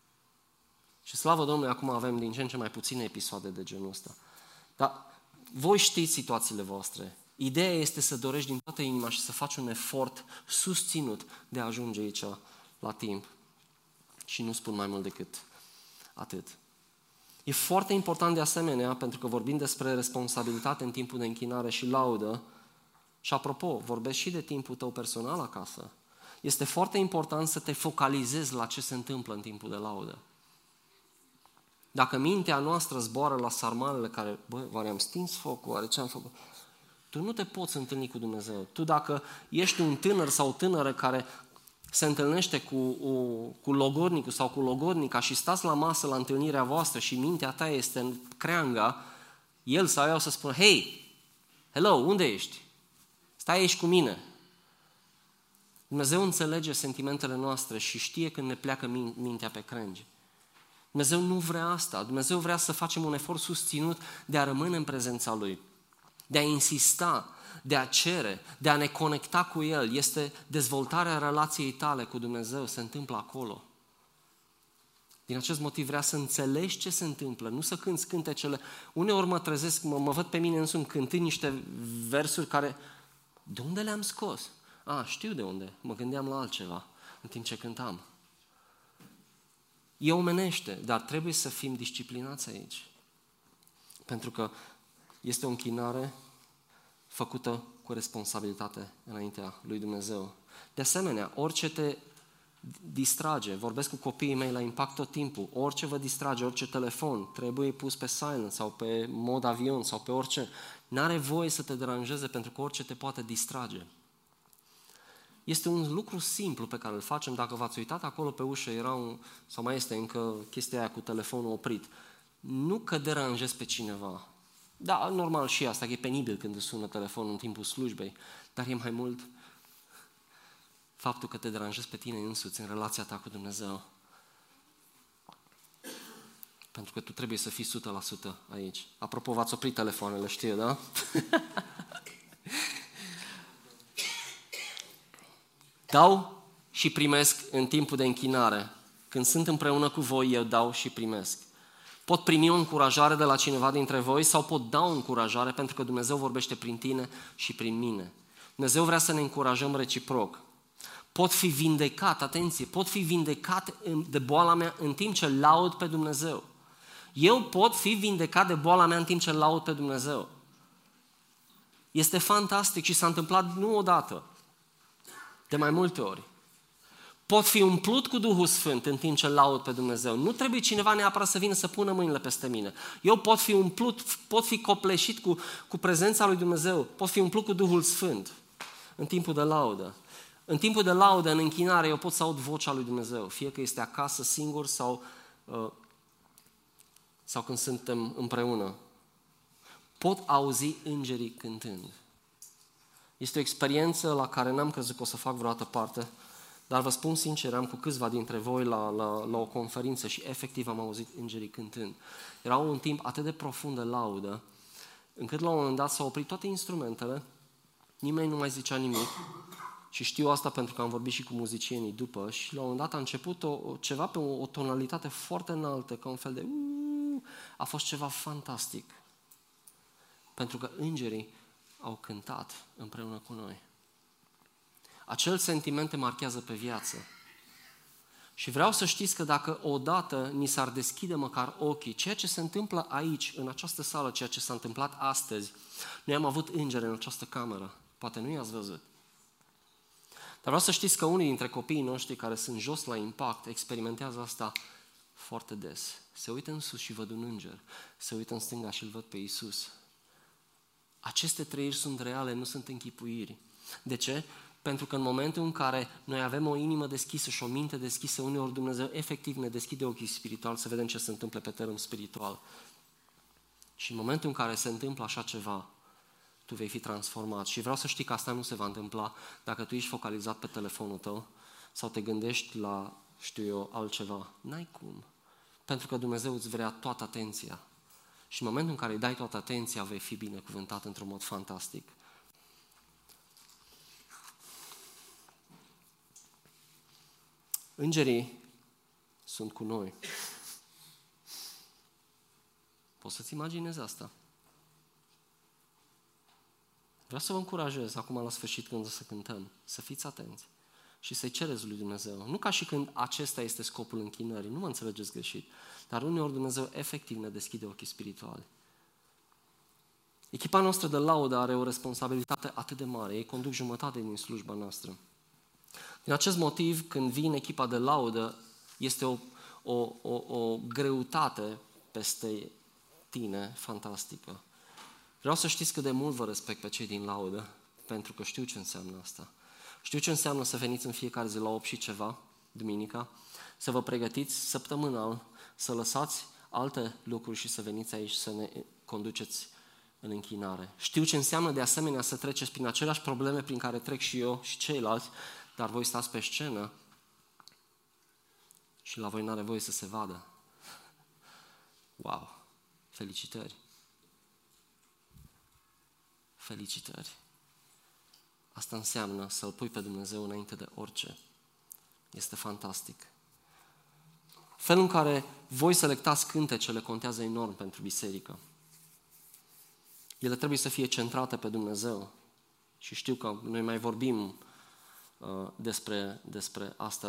Și slavă Domnului, acum avem din ce în ce mai puține episoade de genul ăsta. Dar voi știți situațiile voastre. Ideea este să dorești din toată inima și să faci un efort susținut de a ajunge aici la timp. Și nu spun mai mult decât atât. E foarte important de asemenea, pentru că vorbim despre responsabilitate în timpul de închinare și laudă, și apropo, vorbesc și de timpul tău personal acasă. Este foarte important să te focalizezi la ce se întâmplă în timpul de laudă. Dacă mintea noastră zboară la sarmalele care, oare am stins focul, oare ce am făcut? Tu nu te poți întâlni cu Dumnezeu. Tu dacă ești un tânăr sau o tânără care se întâlnește cu logornicul sau cu logornica și stați la masă la întâlnirea voastră și mintea ta este în creanga, el sau ea o să spună, hei, hello, unde ești? Stai aici cu mine. Dumnezeu înțelege sentimentele noastre și știe când ne pleacă mintea pe crengi. Dumnezeu nu vrea asta. Dumnezeu vrea să facem un efort susținut de a rămâne în prezența Lui, de a insista, de a cere, de a ne conecta cu El. Este dezvoltarea relației tale cu Dumnezeu, se întâmplă acolo. Din acest motiv vrea să înțelegi ce se întâmplă, nu să cânți cântecele. Uneori mă trezesc, mă văd pe mine însumi cântând niște versuri care, de unde le-am scos? Știu de unde, mă gândeam la altceva în timp ce cântam. E omenește, dar trebuie să fim disciplinați aici. Pentru că este o închinare făcută cu responsabilitate înaintea lui Dumnezeu. De asemenea, orice te distrage, vorbesc cu copiii mei la Impact tot timpul, orice vă distrage, orice telefon, trebuie pus pe silent sau pe mod avion sau pe orice, n-are voie să te deranjeze pentru că orice te poate distrage. Este un lucru simplu pe care îl facem, dacă v-ați uitat acolo pe ușă, sau mai este încă chestia aia cu telefonul oprit. Nu că deranjezi pe cineva. Da, normal și asta, că e penibil când îți sună telefonul în timpul slujbei, dar e mai mult faptul că te deranjezi pe tine însuți în relația ta cu Dumnezeu. Pentru că tu trebuie să fii 100% aici. Apropo, v-ați oprit telefoanele, știu, da? Dau și primesc în timpul de închinare. Când sunt împreună cu voi, eu dau și primesc. Pot primi o încurajare de la cineva dintre voi sau pot da o încurajare pentru că Dumnezeu vorbește prin tine și prin mine. Dumnezeu vrea să ne încurajăm reciproc. Pot fi vindecat, atenție, pot fi vindecat de boala mea în timp ce laud pe Dumnezeu. Eu pot fi vindecat de boala mea în timp ce laud pe Dumnezeu. Este fantastic și s-a întâmplat nu odată, de mai multe ori. Pot fi umplut cu Duhul Sfânt în timp ce laud pe Dumnezeu. Nu trebuie cineva neapărat să vină să pună mâinile peste mine. Eu pot fi umplut, pot fi copleșit cu prezența lui Dumnezeu, pot fi umplut cu Duhul Sfânt în timpul de laudă. În timpul de laudă, în închinare, eu pot să aud vocea lui Dumnezeu, fie că este acasă, singur sau când suntem împreună. Pot auzi îngerii cântând. Este o experiență la care n-am crezut că o să fac vreodată parte, dar vă spun sincer, eram cu câțiva dintre voi la o conferință și efectiv am auzit îngerii cântând. Era un timp atât de profund de laudă, încât la un moment dat s-au oprit toate instrumentele, nimeni nu mai zicea nimic și știu asta pentru că am vorbit și cu muzicienii după și la un moment dat a început ceva pe o tonalitate foarte înaltă, ca un fel de a fost ceva fantastic. Pentru că îngerii au cântat împreună cu noi. Acel sentiment te marchează pe viață. Și vreau să știți că dacă odată ni s-ar deschide măcar ochii, ceea ce se întâmplă aici, în această sală, ceea ce s-a întâmplat astăzi, noi am avut îngeri în această cameră. Poate nu i-ați văzut. Dar vreau să știți că unii dintre copiii noștri care sunt jos la Impact experimentează asta foarte des. Se uită în sus și văd un înger. Se uită în stânga și îl văd pe Iisus. Aceste trăiri sunt reale, nu sunt închipuiri. De ce? Pentru că în momentul în care noi avem o inimă deschisă și o minte deschisă, uneori Dumnezeu efectiv ne deschide ochii spirituali să vedem ce se întâmplă pe teren spiritual. Și în momentul în care se întâmplă așa ceva, tu vei fi transformat. Și vreau să știi că asta nu se va întâmpla dacă tu ești focalizat pe telefonul tău sau te gândești la, altceva. N-ai cum. Pentru că Dumnezeu îți vrea toată atenția. Și în momentul în care îi dai toată atenția, vei fi binecuvântat într-un mod fantastic. Îngerii sunt cu noi. Poți să-ți imaginezi asta? Vreau să vă încurajez acum la sfârșit când o să cântăm, să fiți atenți și să-i cereți lui Dumnezeu. Nu ca și când acesta este scopul închinării, nu mă înțelegeți greșit, dar uneori Dumnezeu efectiv ne deschide ochii spirituali. Echipa noastră de laudă are o responsabilitate atât de mare, ei conduc jumătate din slujba noastră. Din acest motiv, când vii în echipa de laudă, este o greutate peste tine fantastică. Vreau să știți cât de mult vă respect pe cei din laudă, pentru că știu ce înseamnă asta. Știu ce înseamnă să veniți în fiecare zi la 8 și ceva, duminica, să vă pregătiți săptămânal, să lăsați alte lucruri și să veniți aici să ne conduceți în închinare. Știu ce înseamnă de asemenea să treceți prin aceleași probleme prin care trec și eu și ceilalți, dar voi stați pe scenă și la voi n-are voie să se vadă. Wow! Felicitări! Felicitări! Asta înseamnă să-L pui pe Dumnezeu înainte de orice. Este fantastic. Felul în care voi selectați cântecele contează enorm pentru biserică. Ele trebuie să fie centrate pe Dumnezeu. Și știu că noi mai vorbim despre asta.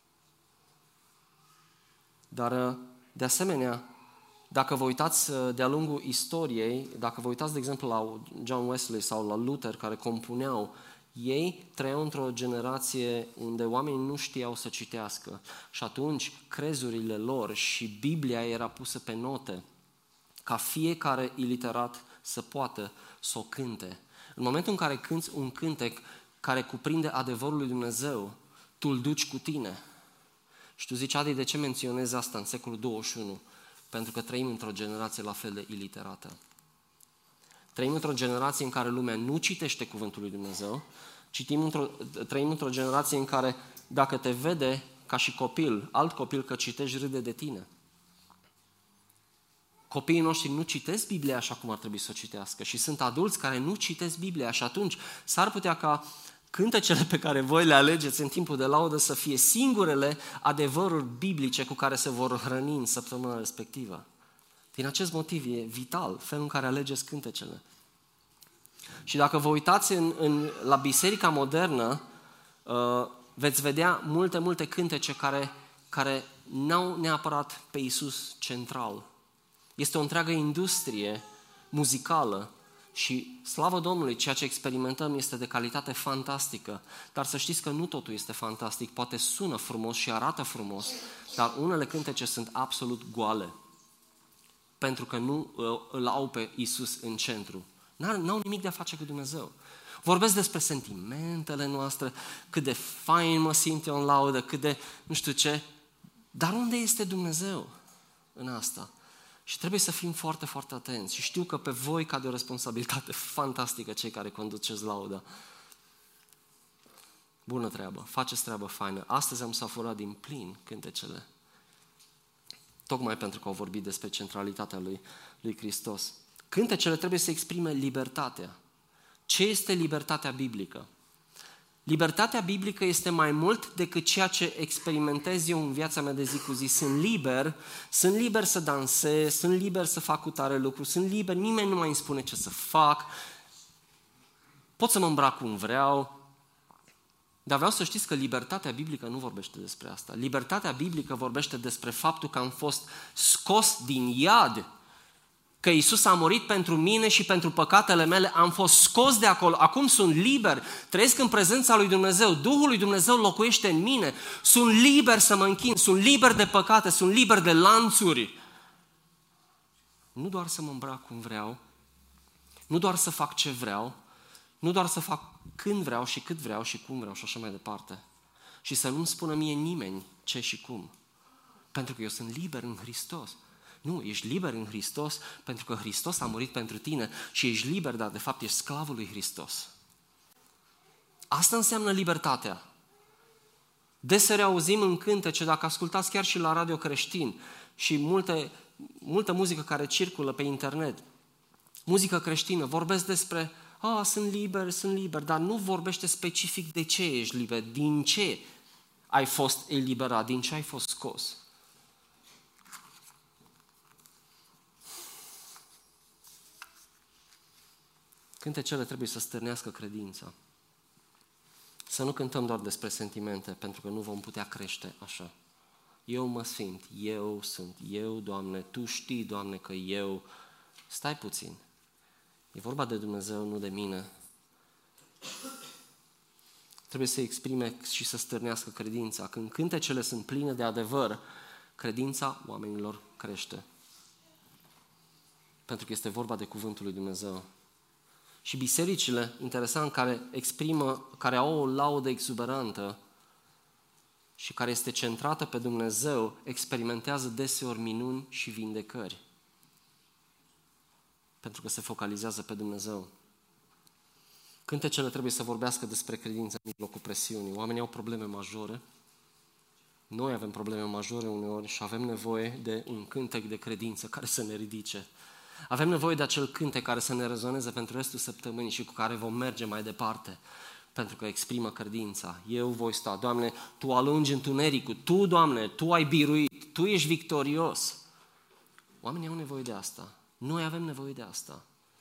Dar, de asemenea, dacă vă uitați de-a lungul istoriei, dacă vă uitați, de exemplu, la John Wesley sau la Luther, care compuneau, ei trăiau într-o generație unde oamenii nu știau să citească. Și atunci, crezurile lor și Biblia era pusă pe note, ca fiecare iliterat să poată să o cânte. În momentul în care cânți un cântec care cuprinde adevărul lui Dumnezeu, tu îl duci cu tine. Și tu zici, Adi, de ce menționezi asta în secolul 21? Pentru că trăim într-o generație la fel de iliterată. Trăim într-o generație în care lumea nu citește cuvântul lui Dumnezeu, trăim într-o generație în care dacă te vede ca și copil, alt copil că citești, râde de tine. Copiii noștri nu citesc Biblia așa cum ar trebui să o citească și sunt adulți care nu citesc Biblia și atunci s-ar putea ca cântecele pe care voi le alegeți în timpul de laudă să fie singurele adevăruri biblice cu care se vor hrăni în săptămâna respectivă. Din acest motiv e vital felul în care alegeți cântecele. Și dacă vă uitați la biserica modernă, veți vedea multe cântece care n-au neapărat pe Iisus central. Este o întreagă industrie muzicală și, slavă Domnului, ceea ce experimentăm este de calitate fantastică. Dar să știți că nu totul este fantastic. Poate sună frumos și arată frumos, dar unele cântece sunt absolut goale. Pentru că nu îl au pe Iisus în centru. N-au nimic de a face cu Dumnezeu. Vorbesc despre sentimentele noastre, cât de fain mă simt eu în laudă, cât de nu știu ce. Dar unde este Dumnezeu în asta? Și trebuie să fim foarte, foarte atenți. Și știu că pe voi cade o responsabilitate fantastică, cei care conduceți lauda. Bună treabă, faceți treabă faină. Astăzi am savurat din plin cântecele. Tocmai pentru că au vorbit despre centralitatea lui Hristos. Cântecele trebuie să exprime libertatea. Ce este libertatea biblică? Libertatea biblică este mai mult decât ceea ce experimentez eu în viața mea de zi cu zi. Sunt liber să dansez, sunt liber să fac cutare lucruri, sunt liber, nimeni nu mai îmi spune ce să fac, pot să mă îmbrac cum vreau. Dar vreau să știți că libertatea biblică nu vorbește despre asta. Libertatea biblică vorbește despre faptul că am fost scos din iad, că Iisus a murit pentru mine și pentru păcatele mele, am fost scos de acolo, acum sunt liber, trăiesc în prezența lui Dumnezeu, Duhul lui Dumnezeu locuiește în mine, sunt liber să mă închin, sunt liber de păcate, sunt liber de lanțuri. Nu doar să mă îmbrac cum vreau, nu doar să fac ce vreau, nu doar să fac când vreau și cât vreau și cum vreau și așa mai departe. Și să nu-mi spună mie nimeni ce și cum. Pentru că eu sunt liber în Hristos. Nu, ești liber în Hristos pentru că Hristos a murit pentru tine și ești liber, dar de fapt ești sclavul lui Hristos. Asta înseamnă libertatea. Deseori auzim în cântece, dacă ascultați chiar și la radio creștin și multă muzică care circulă pe internet, muzică creștină, vorbesc despre sunt liber, dar nu vorbește specific de ce ești liber, din ce ai fost eliberat, din ce ai fost scos. Cântecele trebuie să stârnească credința. Să nu cântăm doar despre sentimente, pentru că nu vom putea crește așa. Eu mă simt, eu sunt, eu, Doamne, Tu știi, Doamne, că eu... Stai puțin. E vorba de Dumnezeu, nu de mine. Trebuie să exprime și să stârnească credința. Când cântecele sunt pline de adevăr, credința oamenilor crește. Pentru că este vorba de cuvântul lui Dumnezeu. Și bisericile, interesant, care au o laudă exuberantă și care este centrată pe Dumnezeu, experimentează deseori minuni și vindecări. pentru că se focalizează pe Dumnezeu. Cântecele trebuie să vorbească despre credință în mijlocul presiunii. Oamenii au probleme majore. Noi avem probleme majore uneori și avem nevoie de un cântec de credință care să ne ridice. Avem nevoie de acel cântec care să ne rezoneze pentru restul săptămânii și cu care vom merge mai departe, pentru că exprimă credința. Eu voi sta, Doamne, Tu alungi întunericul, Tu, Doamne, Tu ai biruit, Tu ești victorios. Oamenii au nevoie de asta. Noi avem nevoie de asta.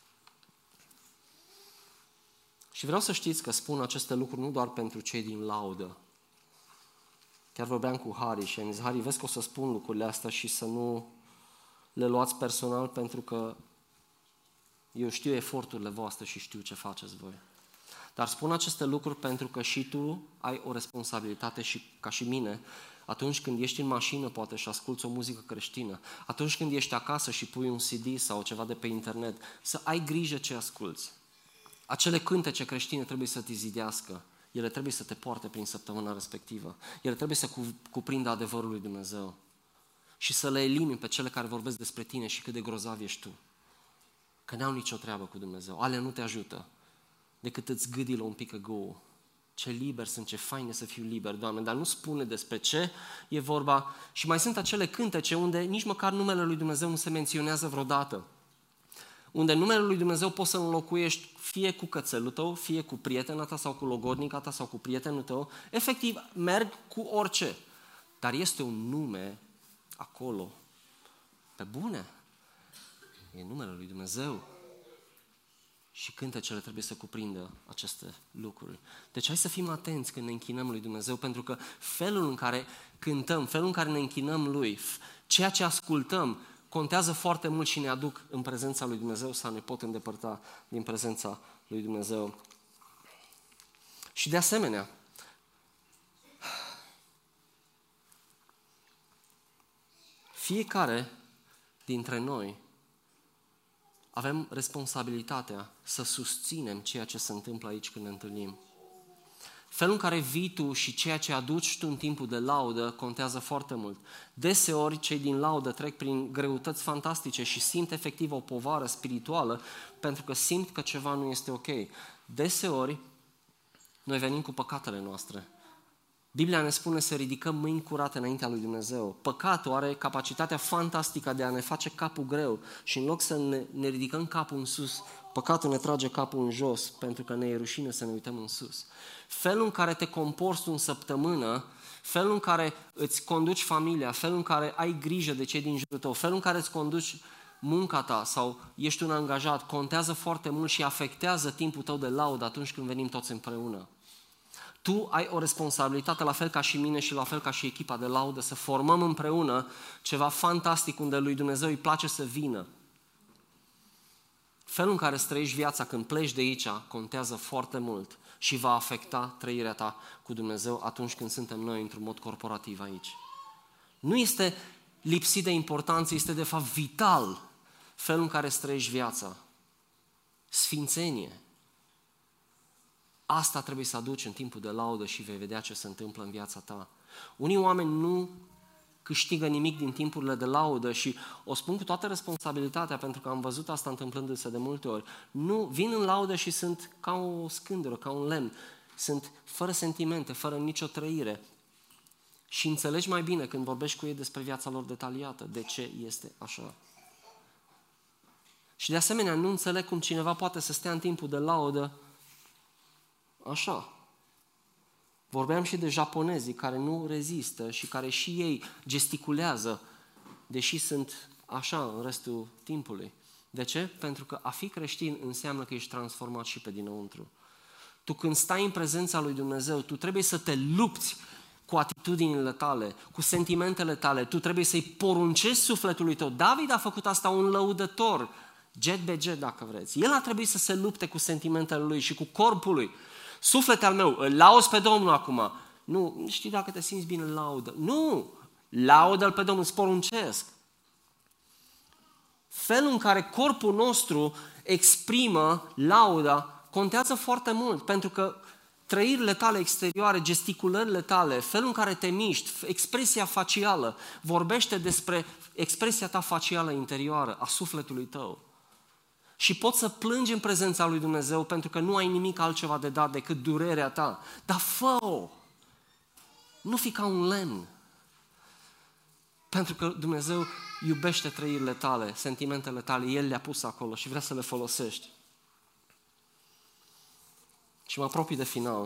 Și vreau să știți că spun aceste lucruri nu doar pentru cei din laudă. Chiar vorbeam cu Harry și am zis, Harry, vezi că o să spun lucrurile astea și să nu le luați personal, pentru că eu știu eforturile voastre și știu ce faceți voi. Dar spun aceste lucruri pentru că și tu ai o responsabilitate și ca și mine, atunci când ești în mașină poate și asculți o muzică creștină, atunci când ești acasă și pui un CD sau ceva de pe internet, să ai grijă ce asculți. Acele cântece creștine trebuie să te zidească, ele trebuie să te poarte prin săptămâna respectivă, ele trebuie să cuprindă adevărul lui Dumnezeu și să le elimini pe cele care vorbesc despre tine și cât de grozav ești tu. Că n-au nicio treabă cu Dumnezeu, alea nu te ajută, decât îți gâdilă un pic ego. Ce liber sunt, ce fain e să fiu liber, Doamne, dar nu spune despre ce e vorba. Și mai sunt acele cântece unde nici măcar numele lui Dumnezeu nu se menționează vreodată. Unde numele lui Dumnezeu poți să înlocuiești fie cu cățelul tău, fie cu prietena ta sau cu logodnica ta sau cu prietenul tău. Efectiv, merg cu orice. Dar este un nume acolo, pe bune. E numele lui Dumnezeu. Și cântecele trebuie să cuprindă aceste lucruri. Deci hai să fim atenți când ne închinăm lui Dumnezeu, pentru că felul în care cântăm, felul în care ne închinăm lui, ceea ce ascultăm, contează foarte mult și ne aduc în prezența lui Dumnezeu sau ne pot îndepărta din prezența lui Dumnezeu. Și de asemenea, fiecare dintre noi avem responsabilitatea să susținem ceea ce se întâmplă aici când ne întâlnim. Felul în care vii tu și ceea ce aduci tu în timpul de laudă contează foarte mult. Deseori cei din laudă trec prin greutăți fantastice și simt efectiv o povară spirituală pentru că simt că ceva nu este ok. Deseori noi venim cu păcatele noastre. Biblia ne spune să ridicăm mâini curate înaintea lui Dumnezeu. Păcatul are capacitatea fantastică de a ne face capul greu și în loc să ne ridicăm capul în sus, păcatul ne trage capul în jos pentru că ne e rușine să ne uităm în sus. Felul în care te comporți în săptămână, felul în care îți conduci familia, felul în care ai grijă de cei din jurul tău, felul în care îți conduci munca ta sau ești un angajat, contează foarte mult și afectează timpul tău de laudă atunci când venim toți împreună. Tu ai o responsabilitate, la fel ca și mine și la fel ca și echipa de laudă, să formăm împreună ceva fantastic unde lui Dumnezeu îi place să vină. Felul în care îți trăiești viața când pleci de aici contează foarte mult și va afecta trăirea ta cu Dumnezeu atunci când suntem noi într-un mod corporativ aici. Nu este lipsit de importanță, este de fapt vital felul în care îți trăiești viața. Sfințenie. Asta trebuie să aduci în timpul de laudă și vei vedea ce se întâmplă în viața ta. Unii oameni nu câștigă nimic din timpurile de laudă și o spun cu toată responsabilitatea pentru că am văzut asta întâmplându-se de multe ori. Nu vin în laudă și sunt ca o scândură, ca un lemn. Sunt fără sentimente, fără nicio trăire. Și înțelegi mai bine când vorbești cu ei despre viața lor detaliată, de ce este așa. Și de asemenea nu înțeleg cum cineva poate să stea în timpul de laudă așa. Vorbeam și de japonezii care nu rezistă și care și ei gesticulează, deși sunt așa în restul timpului. De ce? Pentru că a fi creștin înseamnă că ești transformat și pe dinăuntru. Tu când stai în prezența lui Dumnezeu, tu trebuie să te lupți cu atitudinile tale, cu sentimentele tale, tu trebuie să-i poruncești sufletului tău. David a făcut asta, un lăudător, jet be jet dacă vreți. El a trebuit să se lupte cu sentimentele lui și cu corpul lui. Suflete al meu, îl lauzi pe Domnul acum. Nu știi dacă te simți bine, laudă. Nu, laudă-L pe Domnul, îți poruncesc. Felul în care corpul nostru exprimă lauda contează foarte mult, pentru că trăirile tale exterioare, gesticulările tale, felul în care te miști, expresia facială, vorbește despre expresia ta facială interioară, a sufletului tău. Și poți să plângi în prezența lui Dumnezeu pentru că nu ai nimic altceva de dat decât durerea ta. Dar fă-o! Nu fi ca un lemn. Pentru că Dumnezeu iubește trăirile tale, sentimentele tale, El le-a pus acolo și vrea să le folosești. Și mă apropii de final.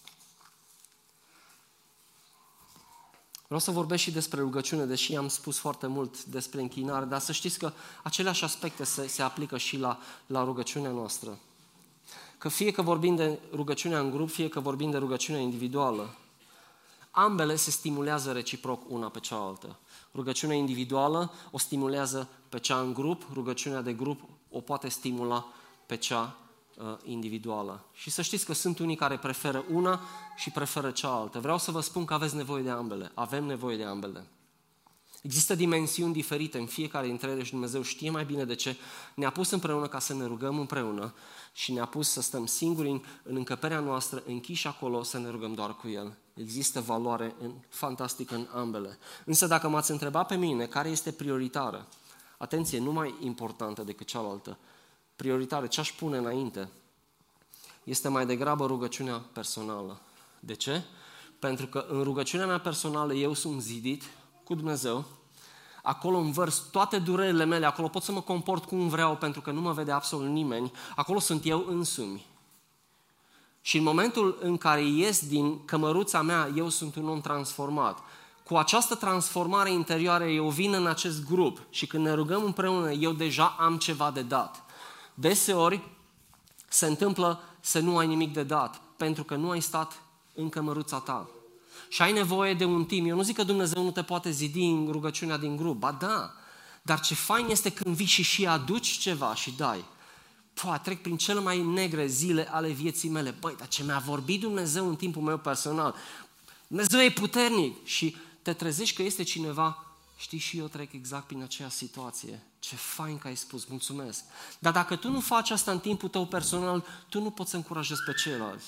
Vreau să vorbesc și despre rugăciune, deși am spus foarte mult despre închinare, dar să știți că aceleași aspecte se aplică și la rugăciunea noastră. Că fie că vorbim de rugăciunea în grup, fie că vorbim de rugăciunea individuală, ambele se stimulează reciproc una pe cealaltă. Rugăciunea individuală o stimulează pe cea în grup, rugăciunea de grup o poate stimula pe cea individuală. Și să știți că sunt unii care preferă una și preferă cealaltă. Vreau să vă spun că aveți nevoie de ambele. Avem nevoie de ambele. Există dimensiuni diferite în fiecare dintre ele și Dumnezeu știe mai bine de ce. Ne-a pus împreună ca să ne rugăm împreună și ne-a pus să stăm singuri în încăperea noastră, închiși acolo, să ne rugăm doar cu El. Există valoare fantastică în ambele. Însă dacă m-ați întrebat pe mine care este prioritară, atenție, nu mai importantă decât cealaltă, prioritară, ce aș pune înainte, este mai degrabă rugăciunea personală. De ce? Pentru că în rugăciunea mea personală eu sunt zidit cu Dumnezeu, acolo învărs toate durerile mele, acolo pot să mă comport cum vreau pentru că nu mă vede absolut nimeni, acolo sunt eu însumi. Și în momentul în care ies din cămăruța mea, eu sunt un om transformat. Cu această transformare interioară eu vin în acest grup și când ne rugăm împreună, eu deja am ceva de dat. Deseori se întâmplă să nu ai nimic de dat, pentru că nu ai stat în cămăruța ta. Și ai nevoie de un timp. Eu nu zic că Dumnezeu nu te poate zidi în rugăciunea din grup, ba da, dar ce fain este când vii și aduci ceva și dai. Trec prin cele mai negre zile ale vieții mele. Băi, dar ce mi-a vorbit Dumnezeu în timpul meu personal. Dumnezeu e puternic și te trezești că este cineva. Știi, și eu trec exact prin aceeași situație. Ce fain că ai spus, mulțumesc. Dar dacă tu nu faci asta în timpul tău personal, tu nu poți să încurajezi pe ceilalți.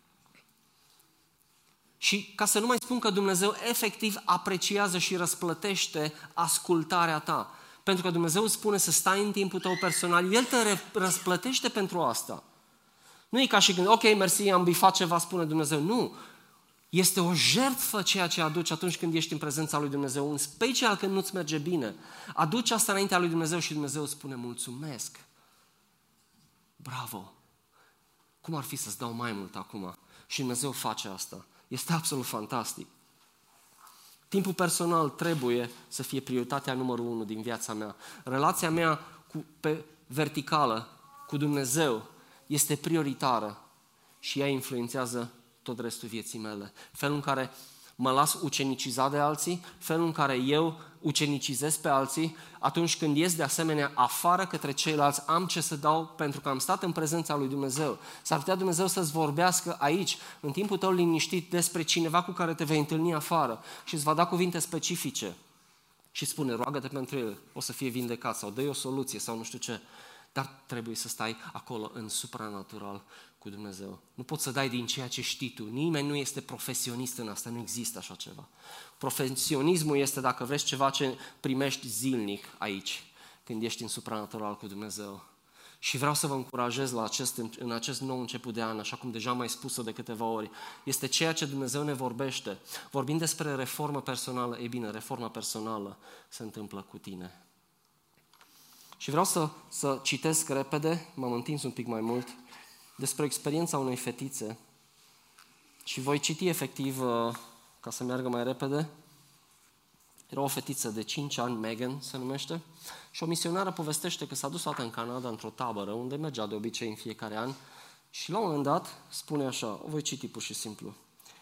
Și ca să nu mai spun că Dumnezeu efectiv apreciază și răsplătește ascultarea ta. Pentru că Dumnezeu îți spune să stai în timpul tău personal, El te răsplătește pentru asta. Nu e ca și când, ok, mersi, am bifat ceva, spune Dumnezeu. Nu. Este o jertfă ceea ce aduci atunci când ești în prezența lui Dumnezeu, în special când nu-ți merge bine. Aduci asta înaintea lui Dumnezeu și Dumnezeu îți spune mulțumesc. Bravo. Cum ar fi să-ți dau mai mult acum? Și Dumnezeu face asta. Este absolut fantastic. Timpul personal trebuie să fie prioritatea numărul 1 din viața mea. Relația mea pe verticală cu Dumnezeu este prioritară și ea influențează tot restul vieții mele. Felul în care mă las ucenicizat de alții, felul în care eu ucenicizez pe alții, atunci când ies de asemenea afară către ceilalți, am ce să dau pentru că am stat în prezența lui Dumnezeu. S-ar putea Dumnezeu să-ți vorbească aici, în timpul tău liniștit, despre cineva cu care te vei întâlni afară și îți va da cuvinte specifice și spune, roagă-te pentru el, o să fie vindecat sau dă-i o soluție sau nu știu ce. Dar trebuie să stai acolo în supranatural cu Dumnezeu. Nu poți să dai din ceea ce știi tu. Nimeni nu este profesionist în asta, nu există așa ceva. Profesionismul este dacă vrei ceva ce primești zilnic aici, când ești în supranatural cu Dumnezeu. Și vreau să vă încurajez în acest nou început de an, așa cum deja am mai spus-o de câteva ori, este ceea ce Dumnezeu ne vorbește. Vorbim despre reformă personală, e bine, reforma personală se întâmplă cu tine. Și vreau să citesc repede, m-am întins un pic mai mult, despre experiența unei fetițe și voi citi efectiv, ca să meargă mai repede. Era o fetiță de 5 ani, Megan se numește, și o misionară povestește că s-a dus toată în Canada într-o tabără, unde mergea de obicei în fiecare an, și la un moment dat spune așa, o voi citi pur și simplu.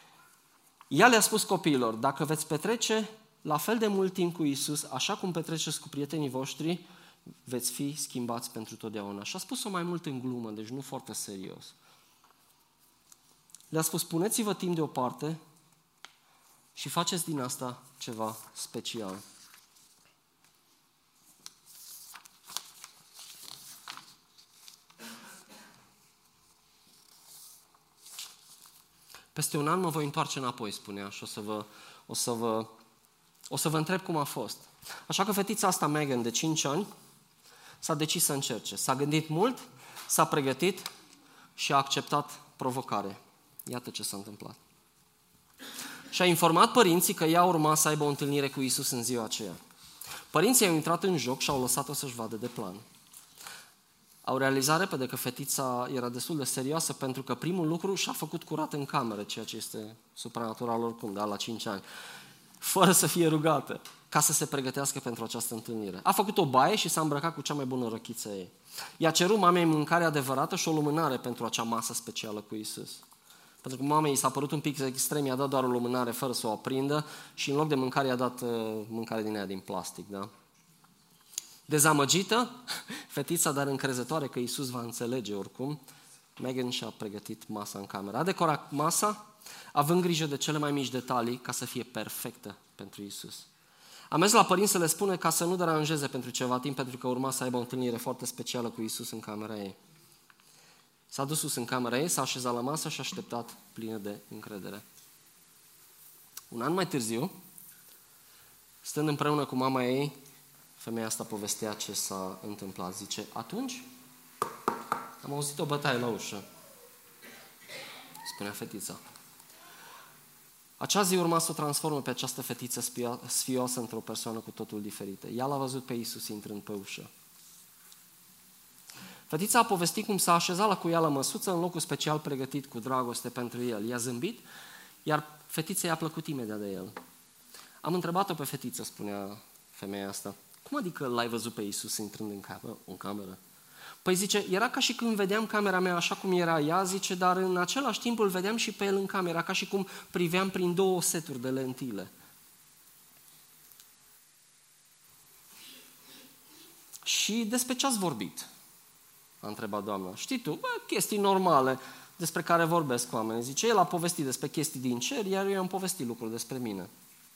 Ea le-a spus copiilor, dacă veți petrece la fel de mult timp cu Iisus, așa cum petreceți cu prietenii voștri, veți fi schimbați pentru totdeauna. Și a spus-o mai mult în glumă, deci nu foarte serios. Le-a spus, puneți-vă timp deoparte și faceți din asta ceva special. Peste un an mă voi întoarce înapoi, spunea, și o să vă întreb cum a fost. Așa că fetița asta, Megan, de 5 ani, s-a decis să încerce. S-a gândit mult, s-a pregătit și a acceptat provocare. Iată ce s-a întâmplat. Și a informat părinții că ea urma să aibă o întâlnire cu Iisus în ziua aceea. Părinții au intrat în joc și au lăsat-o să-și vadă de plan. Au realizat repede că fetița era destul de serioasă pentru că primul lucru și-a făcut curat în cameră, ceea ce este supranatural oricum, da, la 5 ani, fără să fie rugată, ca să se pregătească pentru această întâlnire. A făcut o baie și s-a îmbrăcat cu cea mai bună răchiță ei. I-a cerut mamei mâncare adevărată și o lumânare pentru acea masă specială cu Iisus. Pentru că mamei i s-a părut un pic extrem, i-a dat doar o lumânare fără să o aprindă și în loc de mâncare i-a dat mâncare din aia din plastic, da? Dezamăgită, fetița, dar încrezătoare că Iisus va înțelege oricum, Megan și-a pregătit masa în cameră. A decorat masa, având grijă de cele mai mici detalii ca să fie perfectă pentru Iisus. A mers la părinți să le spune ca să nu deranjeze pentru ceva timp, pentru că urma să aibă o întâlnire foarte specială cu Iisus în camera ei. S-a dus sus în camera ei, s-a așezat la masă și a așteptat plină de încredere. Un an mai târziu, stând împreună cu mama ei, femeia asta povestea ce s-a întâmplat. Zice, atunci am auzit o bătaie la ușă. Spunea fetița. Acea zi urma să o transformă pe această fetiță sfioasă într-o persoană cu totul diferită. Ea l-a văzut pe Iisus intrând pe ușă. Fetița a povestit cum s-a așezat la cuia la măsuță în locul special pregătit cu dragoste pentru el. I-a zâmbit, iar fetița i-a plăcut imediat de el. Am întrebat-o pe fetiță, spunea femeia asta, cum adică l-ai văzut pe Iisus intrând în cameră? Păi zice, era ca și când vedeam camera mea așa cum era ea, zice, dar în același timp îl vedeam și pe el în cameră, ca și cum priveam prin 2 seturi de lentile. Și despre ce ați vorbit? A întrebat doamna. Știi tu, chestii normale despre care vorbesc cu oamenii. Zice, el a povestit despre chestii din cer, iar eu am povestit lucruri despre mine.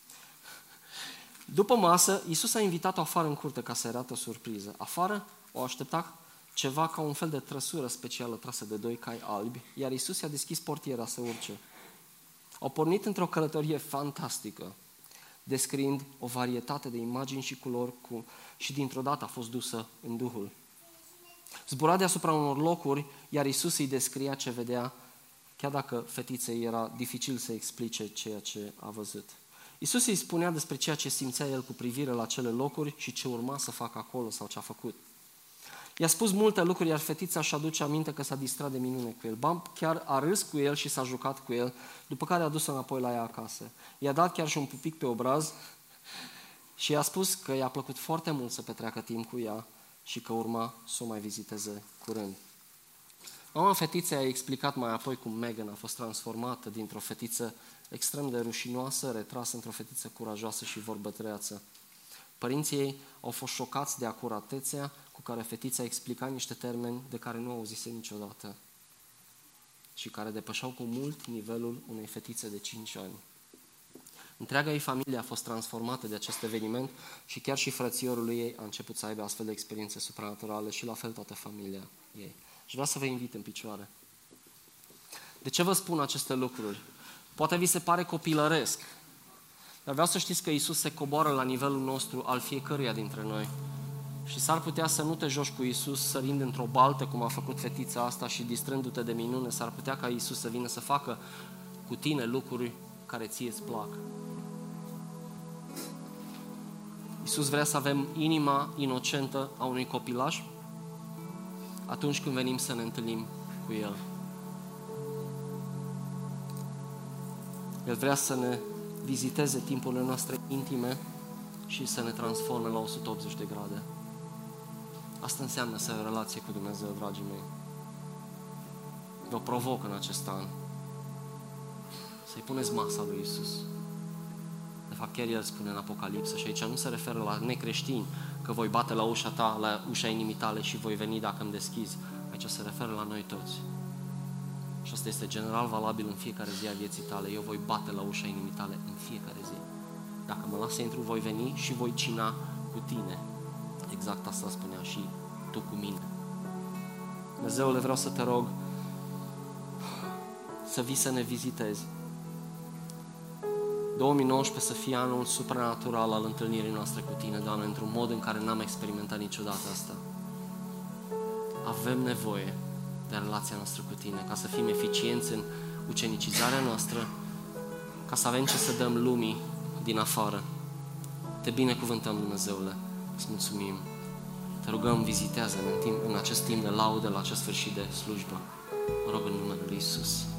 După masă, Iisus a invitat-o afară în curte ca să arate o surpriză. Afară o aștepta ceva ca un fel de trăsură specială trasă de 2 cai albi, iar Iisus i-a deschis portiera să urce. Au pornit într-o călătorie fantastică, descriind o varietate de imagini și culori și dintr-o dată a fost dusă în Duhul. Zbura deasupra unor locuri, iar Iisus îi descria ce vedea, chiar dacă fetiței era dificil să explice ceea ce a văzut. Iisus îi spunea despre ceea ce simțea el cu privire la acele locuri și ce urma să facă acolo sau ce a făcut. I-a spus multe lucruri, iar fetița își aduce aminte că s-a distrat de minune cu el. Ba, chiar a râs cu el și s-a jucat cu el, după care a dus-o înapoi la ea acasă. I-a dat chiar și un pupic pe obraz și i-a spus că i-a plăcut foarte mult să petreacă timp cu ea și că urma să o mai viziteze curând. Mama fetiței a explicat mai apoi cum Megan a fost transformată dintr-o fetiță extrem de rușinoasă, retrasă într-o fetiță curajoasă și vorbătreață. Părinții ei au fost șocați de acuratețea cu care fetița explica niște termeni de care nu auzise niciodată și care depășeau cu mult nivelul unei fetițe de 5 ani. Întreaga ei familie a fost transformată de acest eveniment și chiar și frățiorul ei a început să aibă astfel de experiențe supranaturale și la fel toată familia ei. Și vreau să vă invit în picioare. De ce vă spun aceste lucruri? Poate vi se pare copilăresc, dar vreau să știți că Iisus se coboară la nivelul nostru al fiecăruia dintre noi. Și s-ar putea să nu te joci cu Iisus sărind într-o baltă, cum a făcut fetița asta și distrându-te de minune, s-ar putea ca Iisus să vină să facă cu tine lucruri care ție îți plac. Iisus vrea să avem inima inocentă a unui copilaș atunci când venim să ne întâlnim cu El. El vrea să ne viziteze timpurile noastre intime și să ne transforme la 180 de grade. Asta înseamnă să ai o relație cu Dumnezeu, dragii mei. Vă provoc în acest an să-i puneți masa lui Iisus. De fapt, chiar El spune în Apocalipsă și aici nu se referă la necreștini, că voi bate la ușa ta, la ușa inimii tale și voi veni dacă îmi deschizi. Aici se referă la noi toți. Și asta este general valabil în fiecare zi a vieții tale. Eu voi bate la ușa inimii tale în fiecare zi. Dacă mă las să intru, voi veni și voi cina cu tine. Exact asta spunea și tu cu mine. Dumnezeule, vreau să te rog să vii să ne vizitezi. 2019 să fie anul supranatural al întâlnirii noastre cu tine, Doamne, într-un mod în care n-am experimentat niciodată asta. avem nevoie de relația noastră cu Tine, ca să fim eficienți în ucenicizarea noastră, ca să avem ce să dăm lumii din afară. Te binecuvântăm, Dumnezeule, îți mulțumim. Te rugăm, vizitează-ne în acest timp de laudă, la acest sfârșit de slujbă. Mă rog în numele Lui Iisus.